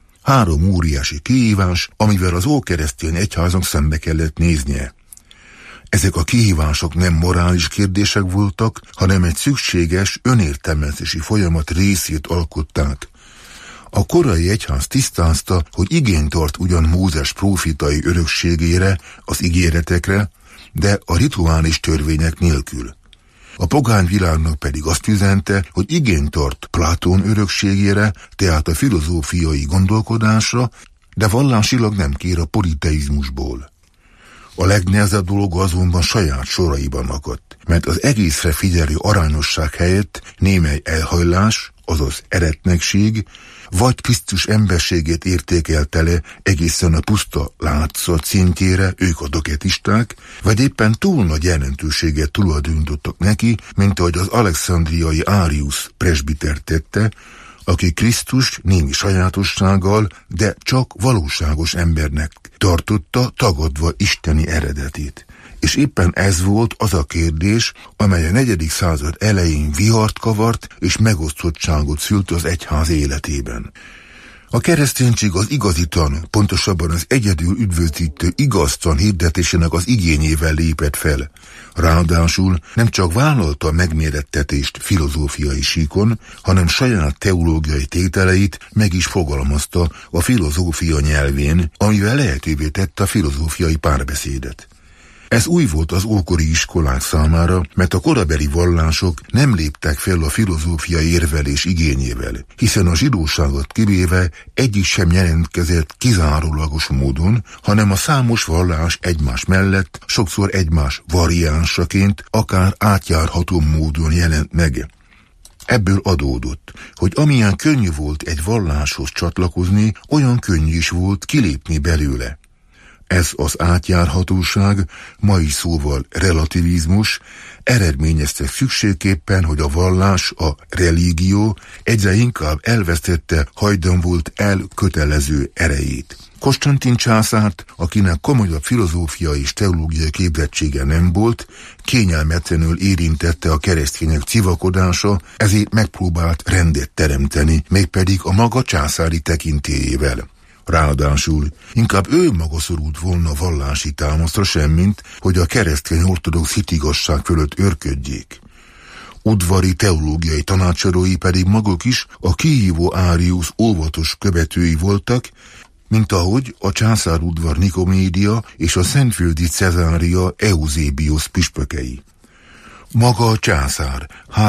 3 óriási kihívás, amivel az ókeresztény egyháznak szembe kellett néznie. Ezek a kihívások nem morális kérdések voltak, hanem egy szükséges önértelmezési folyamat részét alkották. A korai egyház tisztázta, hogy igényt tart ugyan Mózes prófitai örökségére, az ígéretekre, de a rituális törvények nélkül. A pogány világnak pedig azt üzente, hogy igényt tart Platón örökségére, tehát a filozófiai gondolkodásra, de vallásilag nem kér a politeizmusból. A legnehezebb dolga azonban saját soraiban akadt, mert az egészre figyelő arányosság helyett némely elhajlás, azaz eretnekség, vagy Krisztus emberségét értékelte le egészen a puszta látszat szintjére, ők a doketisták, vagy éppen túl nagy jelentőséget tulajdonítottak neki, mint ahogy az alexandriai Árius presbiter tette, aki Krisztus némi sajátossággal, de csak valóságos embernek tartotta, tagadva isteni eredetét. És éppen ez volt az a kérdés, amely a 4. század elején vihart kavart és megosztottságot szült az egyház életében. A kereszténység az igazitan, pontosabban az egyedül üdvözítő igaztan hirdetésének az igényével lépett fel. Ráadásul nem csak vállalta a megmérettetést filozófiai síkon, hanem saját teológiai tételeit meg is fogalmazta a filozófia nyelvén, amivel lehetővé tette a filozófiai párbeszédet. Ez új volt az ókori iskolák számára, mert a korabeli vallások nem léptek fel a filozófiai érvelés igényével, hiszen a zsidóságot kivéve egyik sem jelentkezett kizárólagos módon, hanem a számos vallás egymás mellett, sokszor egymás variánsaként, akár átjárható módon jelent meg. Ebből adódott, hogy amilyen könnyű volt egy valláshoz csatlakozni, olyan könnyű is volt kilépni belőle. Ez az átjárhatóság, mai szóval relativizmus, eredményezte szükségképpen, hogy a vallás, a religió egyre inkább elvesztette hajdan volt elkötelező erejét. Konstantin császárt, akinek komolyabb filozófiai és teológiai képzettsége nem volt, kényelmetlenül érintette a keresztények civakodása, ezért megpróbált rendet teremteni, mégpedig a maga császári tekintélyével. Ráadásul inkább ő maga szorult volna vallási támaszra semmint, hogy a keresztény ortodox hitigasság fölött őrködjék. Udvari teológiai tanácsadói pedig maguk is a kihívó Áriusz óvatos követői voltak, mint ahogy a császárudvar Nikomédia és a szentföldi Cezária Eusébiosz püspökei. Maga a császár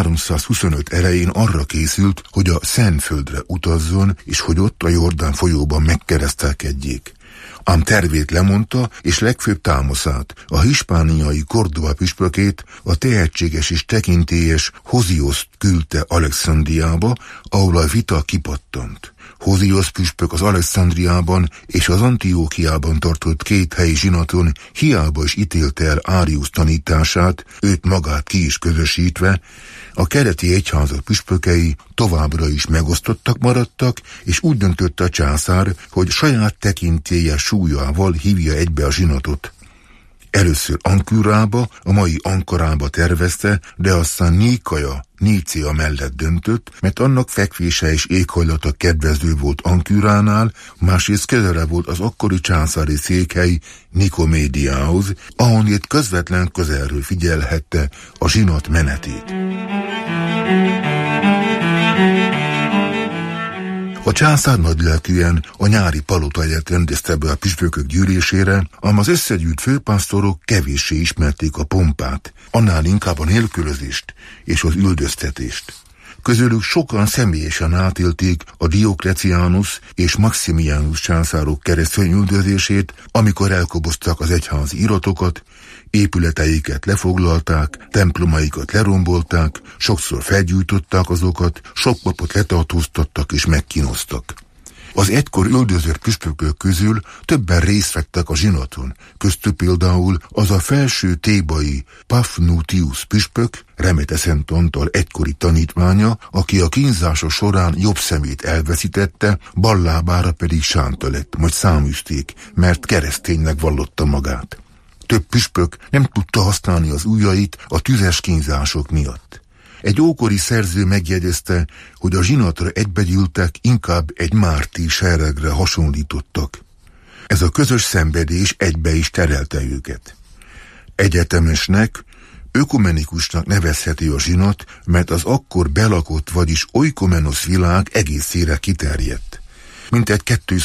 325 elején arra készült, hogy a Szentföldre utazzon, és hogy ott a Jordán folyóban megkeresztelkedjék. Ám tervét lemondta, és legfőbb támaszát, a hispániai Córdoba püspökét, a tehetséges és tekintélyes Hosioszt küldte Alexandriába, ahol a vita kipattant. Hosiosz püspök az Alexandriában és az Antiókiában tartott két helyi zsinaton hiába is ítélte el Áriusz tanítását, őt magát ki is közösítve, a keleti egyházak püspökei továbbra is megosztottak maradtak, és úgy döntött a császár, hogy saját tekintélye súlyával hívja egybe a zsinatot. Először Ankürába, a mai Ankarába tervezte, de aztán Nícea mellett döntött, mert annak fekvése és éghajlata kedvező volt Anküránál, másrészt közele volt az akkori császári székhely Nikomédiához, ahonnét közvetlen közelről figyelhette a zsinat menetét. A császár nagylelkűen a nyári palotahelyet rendezte be a püspökök gyűlésére, ám az összegyűjt főpásztorok kevéssé ismerték a pompát, annál inkább a nélkülözést és az üldöztetést. Közülük sokan személyesen átélték a Dioklecianus és Maximianus császárok keresztény üldözését, amikor elkoboztak az egyházi iratokat, épületeiket lefoglalták, templomaikat lerombolták, sokszor felgyújtották azokat, sok papot letartóztattak és megkínoztak. Az egykor üldözött püspökök közül többen részt vettek a zsinaton, köztük például az a felső thébai Paphnutius püspök, Remete Szent Antal egykori tanítványa, aki a kínzása során jobb szemét elveszítette, bal lábára pedig sánta lett, majd száműzték, mert kereszténynek vallotta magát. Több püspök nem tudta használni az ujjait a tüzes kínzások miatt. Egy ókori szerző megjegyezte, hogy a zsinatra egybegyűltek, inkább egy mártír seregre hasonlítottak. Ez a közös szenvedés egybe is terelte őket. Egyetemesnek, ökumenikusnak nevezheti a zsinat, mert az akkor belakott, vagyis oikomenos világ egészére kiterjedt. Mintegy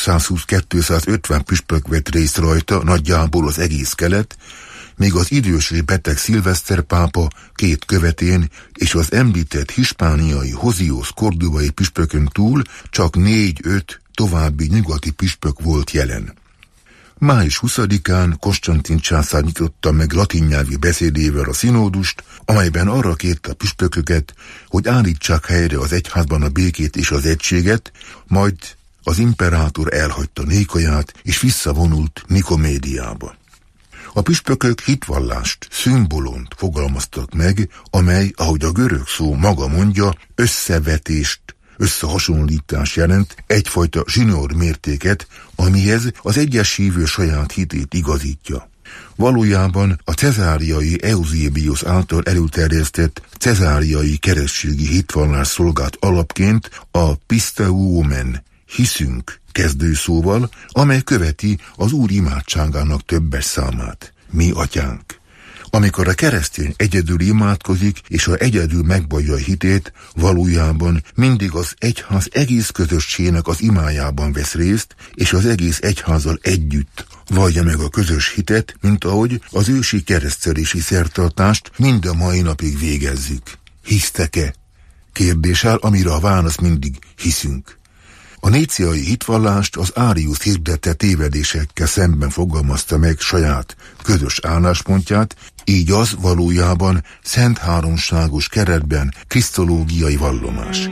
220-250 püspök vett részt rajta, nagyjából az egész kelet, még az idős és beteg Szilveszter pápa két követén és az említett hispániai Hosiosz kordobai püspökön túl csak 4-5 további nyugati püspök volt jelen. Május 20-án Konstantin császár nyitotta meg latin nyelvű beszédével a színódust, amelyben arra kérte a püspököket, hogy állítsák helyre az egyházban a békét és az egységet, majd az imperátor elhagyta Nikaiát és visszavonult Nikomédiába. A püspökök hitvallást, szimbolont fogalmaztak meg, amely, ahogy a görög szó maga mondja, összevetést, összehasonlítást jelent, egyfajta zsinór mértéket, amihez az egyes hívő saját hitét igazítja. Valójában a cezáriai Eusébiosz által előterjesztett cezáriai keresztségi hitvallás szolgált alapként a pisteuomen, hiszünk kezdőszóval, amely követi az Úr imádságának többes számát. Mi atyánk. Amikor a keresztény egyedül imádkozik, és ha egyedül megvallja a hitét, valójában mindig az egyház egész közösségének az imájában vesz részt, és az egész egyházzal együtt vallja meg a közös hitet, mint ahogy az ősi keresztelési szertartást mind a mai napig végezzük. Hisztek-e? Kérdéssel, amire a válasz mindig hiszünk. A níciai hitvallást az Áriusz hirdette tévedésekkel szemben fogalmazta meg saját közös álláspontját, így az valójában szent háromságos keretben krisztológiai vallomás.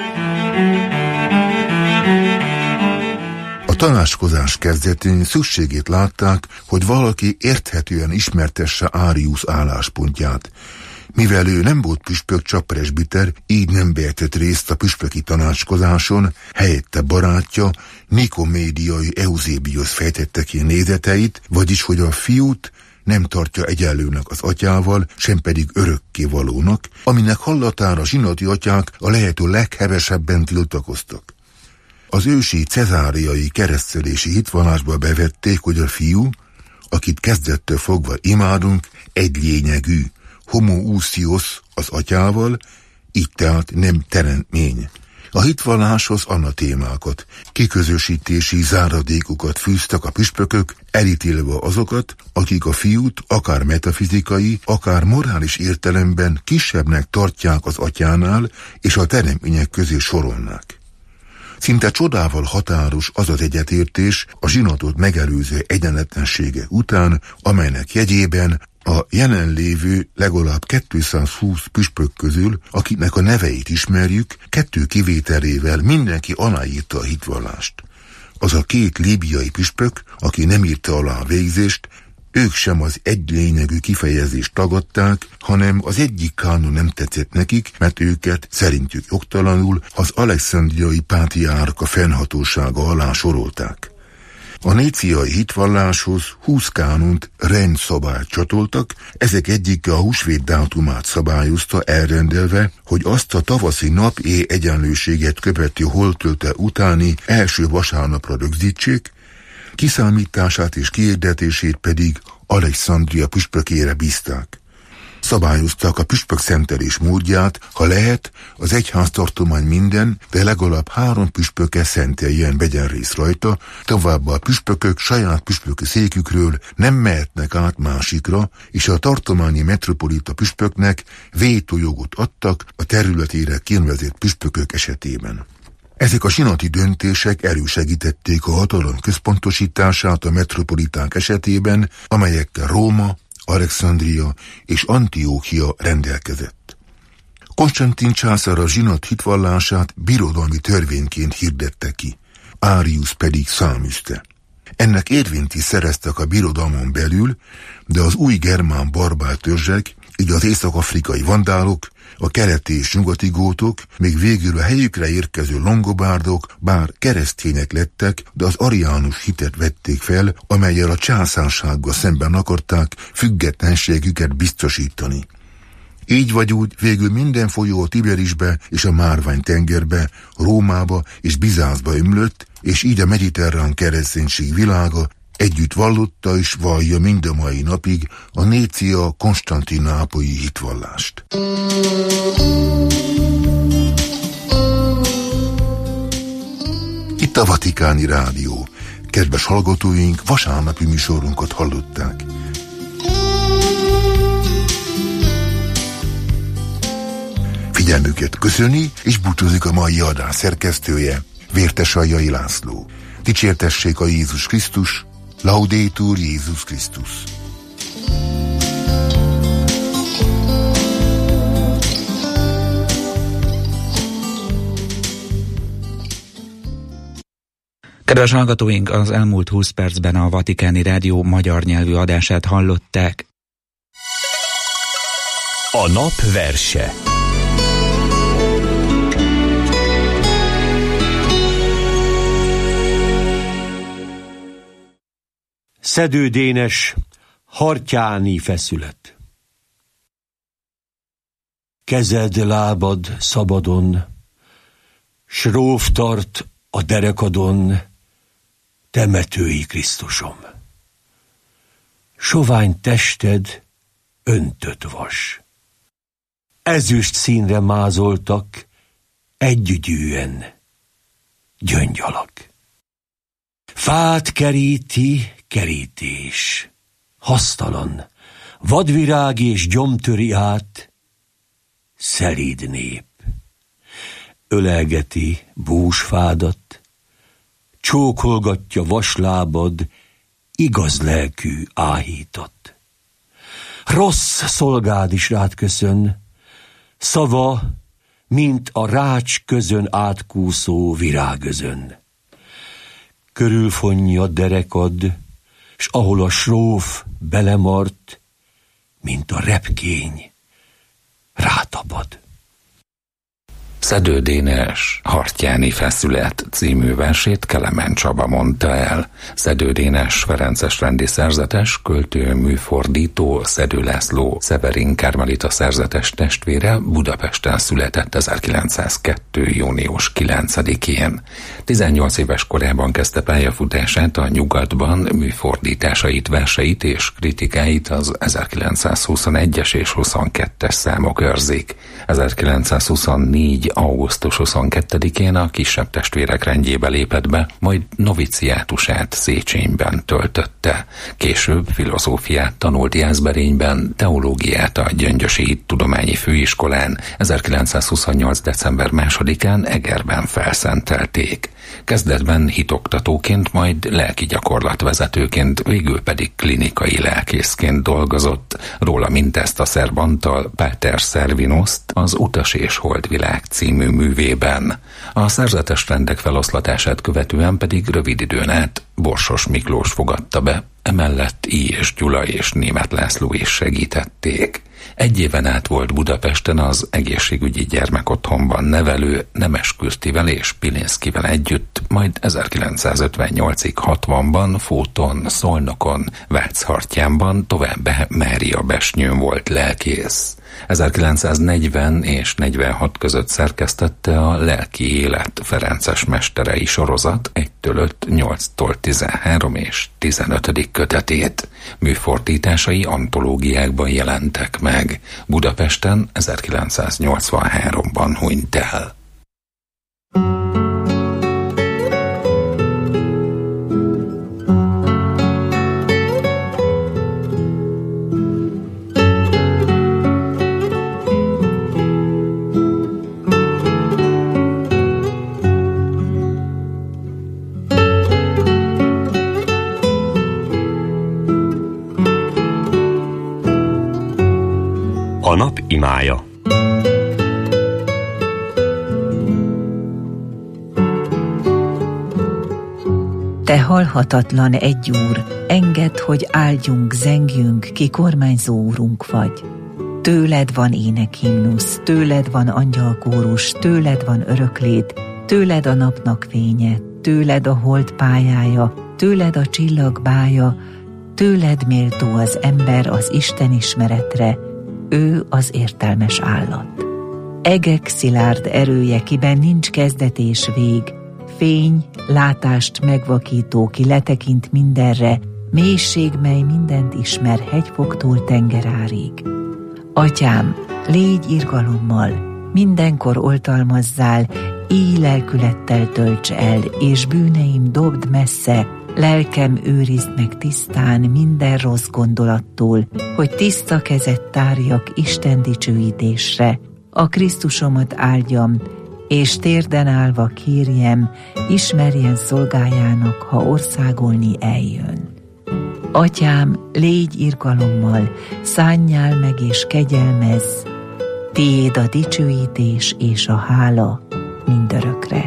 A tanácskozás kezdetén szükségét látták, hogy valaki érthetően ismertesse Áriusz álláspontját. Mivel ő nem volt püspök, csak presbiter, így nem vehetett részt a püspöki tanácskozáson, helyette barátja, Nikomédiai Euzébiosz fejtette ki nézeteit, vagyis hogy a fiút nem tartja egyenlőnek az atyával, sem pedig örökkévalónak, aminek hallatára zsinati atyák a lehető leghevesebben tiltakoztak. Az ősi cezáriai keresztelési hitvallásba bevették, hogy a fiú, akit kezdettől fogva imádunk, egy lényegű, homoousios az atyával, így tehát nem teremtmény. A hitvalláshoz anatémákat, kiközösítési záradékokat fűztek a püspökök, elítélve azokat, akik a fiút akár metafizikai, akár morális értelemben kisebbnek tartják az atyánál, és a teremtmények közé sorolnák. Szinte csodával határos az az egyetértés a zsinatot megelőző egyenletlensége után, amelynek jegyében a jelenlévő legalább 220 püspök közül, akiknek a neveit ismerjük, 2 kivételével mindenki aláírta a hitvallást. Az a 2 líbiai püspök, aki nem írta alá a végzést, ők sem az egy lényegű kifejezést tagadták, hanem az egyik kánon nem tetszett nekik, mert őket szerintük jogtalanul az alexandriai pátriárka fennhatósága alá sorolták. A níciai hitvalláshoz 20 kánont rendszabályt csatoltak, ezek egyike a húsvét dátumát szabályozta, elrendelve, hogy azt a tavaszi nap-éj egyenlőséget követő holtölte utáni első vasárnapra rögzítsék, kiszámítását és kihirdetését pedig Alexandria püspökére bízták. Szabályozták a püspök szentelés módját, ha lehet, az egyháztartomány minden, de legalább 3 püspöke szenteljen, vegyen részt rajta, továbbá a püspökök saját püspöki székükről nem mehetnek át másikra, és a tartományi metropolita püspöknek vétójogot adtak a területére kinevezett püspökök esetében. Ezek a zsinati döntések elősegítették a hatalom központosítását a metropoliták esetében, amelyekkel Róma, Alexandria és Antiókia rendelkezett. Konstantin császár a zsinat hitvallását birodalmi törvényként hirdette ki, Áriusz pedig száműzte. Ennek érvényt is szereztek a birodalmon belül, de az új germán barbár törzsek, így az észak-afrikai vandálok, a keleti és nyugati gótok, még végül a helyükre érkező longobárdok, bár keresztények lettek, de az ariánus hitet vették fel, amellyel a császársággal szemben akarták függetlenségüket biztosítani. Így vagy úgy végül minden folyó a Tiberisbe és a Márvány-tengerbe, Rómába és Bizáncba ömlött, és így a mediterrán kereszténység világa együtt vallotta és vallja mind a mai napig a Nícia-konstantinápolyi hitvallást. Itt a Vatikáni Rádió. Kedves hallgatóink, vasárnapi műsorunkat hallották. Figyelmüket köszöni és búcsúzik a mai adás szerkesztője, Vértesajjai László. Dicsértessék a Jézus Krisztus, Laudetur Jézus Krisztus. Kedves hallgatóink, az elmúlt 20 percben a Vatikáni Rádió magyar nyelvű adását hallották. A nap verse. Szedő Dénes, hartyáni feszület. Kezed, lábad szabadon, s róf tart a derekadon, temetői Krisztusom. Sovány tested öntött vas. Ezüst színre mázoltak, együgyűen, gyöngyalak. Fát keríti kerítés, hasztalan, vadvirág és gyomtöri át, szelíd nép. Ölelgeti búsfádat, csókolgatja vaslábad, igaz lelkű áhítat. Rossz szolgád is rád köszön, szava, mint a rács közön átkúszó virágözön. Körülfonja derekad, s ahol a sróf belemart, mint a repkény, rátapad. Szedő Dénes Hartyáni feszület című versét Kelemen Csaba mondta el. Szedő Dénes ferences rendi szerzetes, költő, műfordító, Szedő László Szeverin Kármelita szerzetes testvére Budapesten született 1902. június 9-én. 18 éves korában kezdte pályafutását a Nyugatban, műfordításait, verseit és kritikáit az 1921-es és 22-es számok őrzik. 1924. augusztus 22-én a kisebb testvérek rendjébe lépett be, majd noviciátusát Széchenyben töltötte. Később filozófiát tanult Jászberényben, teológiát a Gyöngyösi Tudományi Főiskolán, 1928. december 2-án Egerben felszentelték. Kezdetben hitoktatóként, majd lelki gyakorlatvezetőként, végül pedig klinikai lelkészként dolgozott. Róla mintezt a szerb Antal Páter Szervinoszt az Utas és Holdvilág című művében. A szerzetes rendek feloszlatását követően pedig rövid időn át Borsos Miklós fogadta be, emellett I. és Gyula és Németh László is segítették. Egy éven át volt Budapesten az egészségügyi gyermekotthonban nevelő Nemes Kürtivel és Pilinszkivel együtt, majd 1958-ig 60-ban Fóton, Szolnokon, Váchartyánban, továbbá Máriabesnyőn volt lelkész. 1940 és 46 között szerkesztette a Lelki Élet ferences mesterei sorozat 1-től 5, 8-tól 13 és 15. kötetét. Műfordításai antológiákban jelentek meg. Budapesten 1983-ban hunyt el. A nap imája. Te halhatatlan egyúr, engedd, hogy áldjunk, zengjünk, ki kormányzó úrunk vagy. Tőled van énekhimnusz, tőled van angyalkórus, tőled van öröklét, tőled a napnak fénye, tőled a hold pályája, tőled a csillag bája, tőled méltó az ember az Isten ismeretre, ő az értelmes állat. Egek szilárd erője, kiben nincs kezdet és vég, fény, látást megvakító, ki letekint mindenre, mélység, mely mindent ismer, hegyfoktól tengerárig. Atyám, légy irgalommal, mindenkor oltalmazzál, íj lelkülettel tölts el, és bűneim dobd messze, lelkem őrizd meg tisztán minden rossz gondolattól, hogy tiszta kezet tárjak Isten dicsőítésre, a Krisztusomat áldjam, és térden állva kérjem, ismerjen szolgájának, ha országolni eljön. Atyám, légy irgalommal, szánjál meg és kegyelmezz, tiéd a dicsőítés és a hála mindörökre.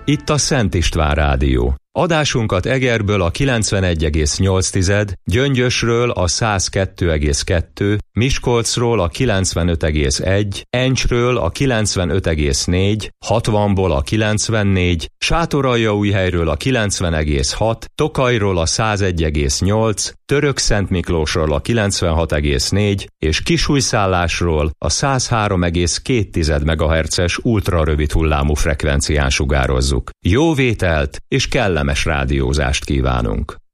Itt a Szent István Rádió. Adásunkat Egerből a 91,8, Gyöngyösről a 102,2, Miskolcról a 95,1, Encsről a 95,4, 60-ból a 94, Sátoraljaújhelyről a 90,6, Tokajról a 101,8, Törökszentmiklósról a 96,4 és Kisújszállásról a 103,2 MHz-es ultrarövid hullámú frekvencián sugározzuk. Jó vételt és kellemes rádiózást kívánunk!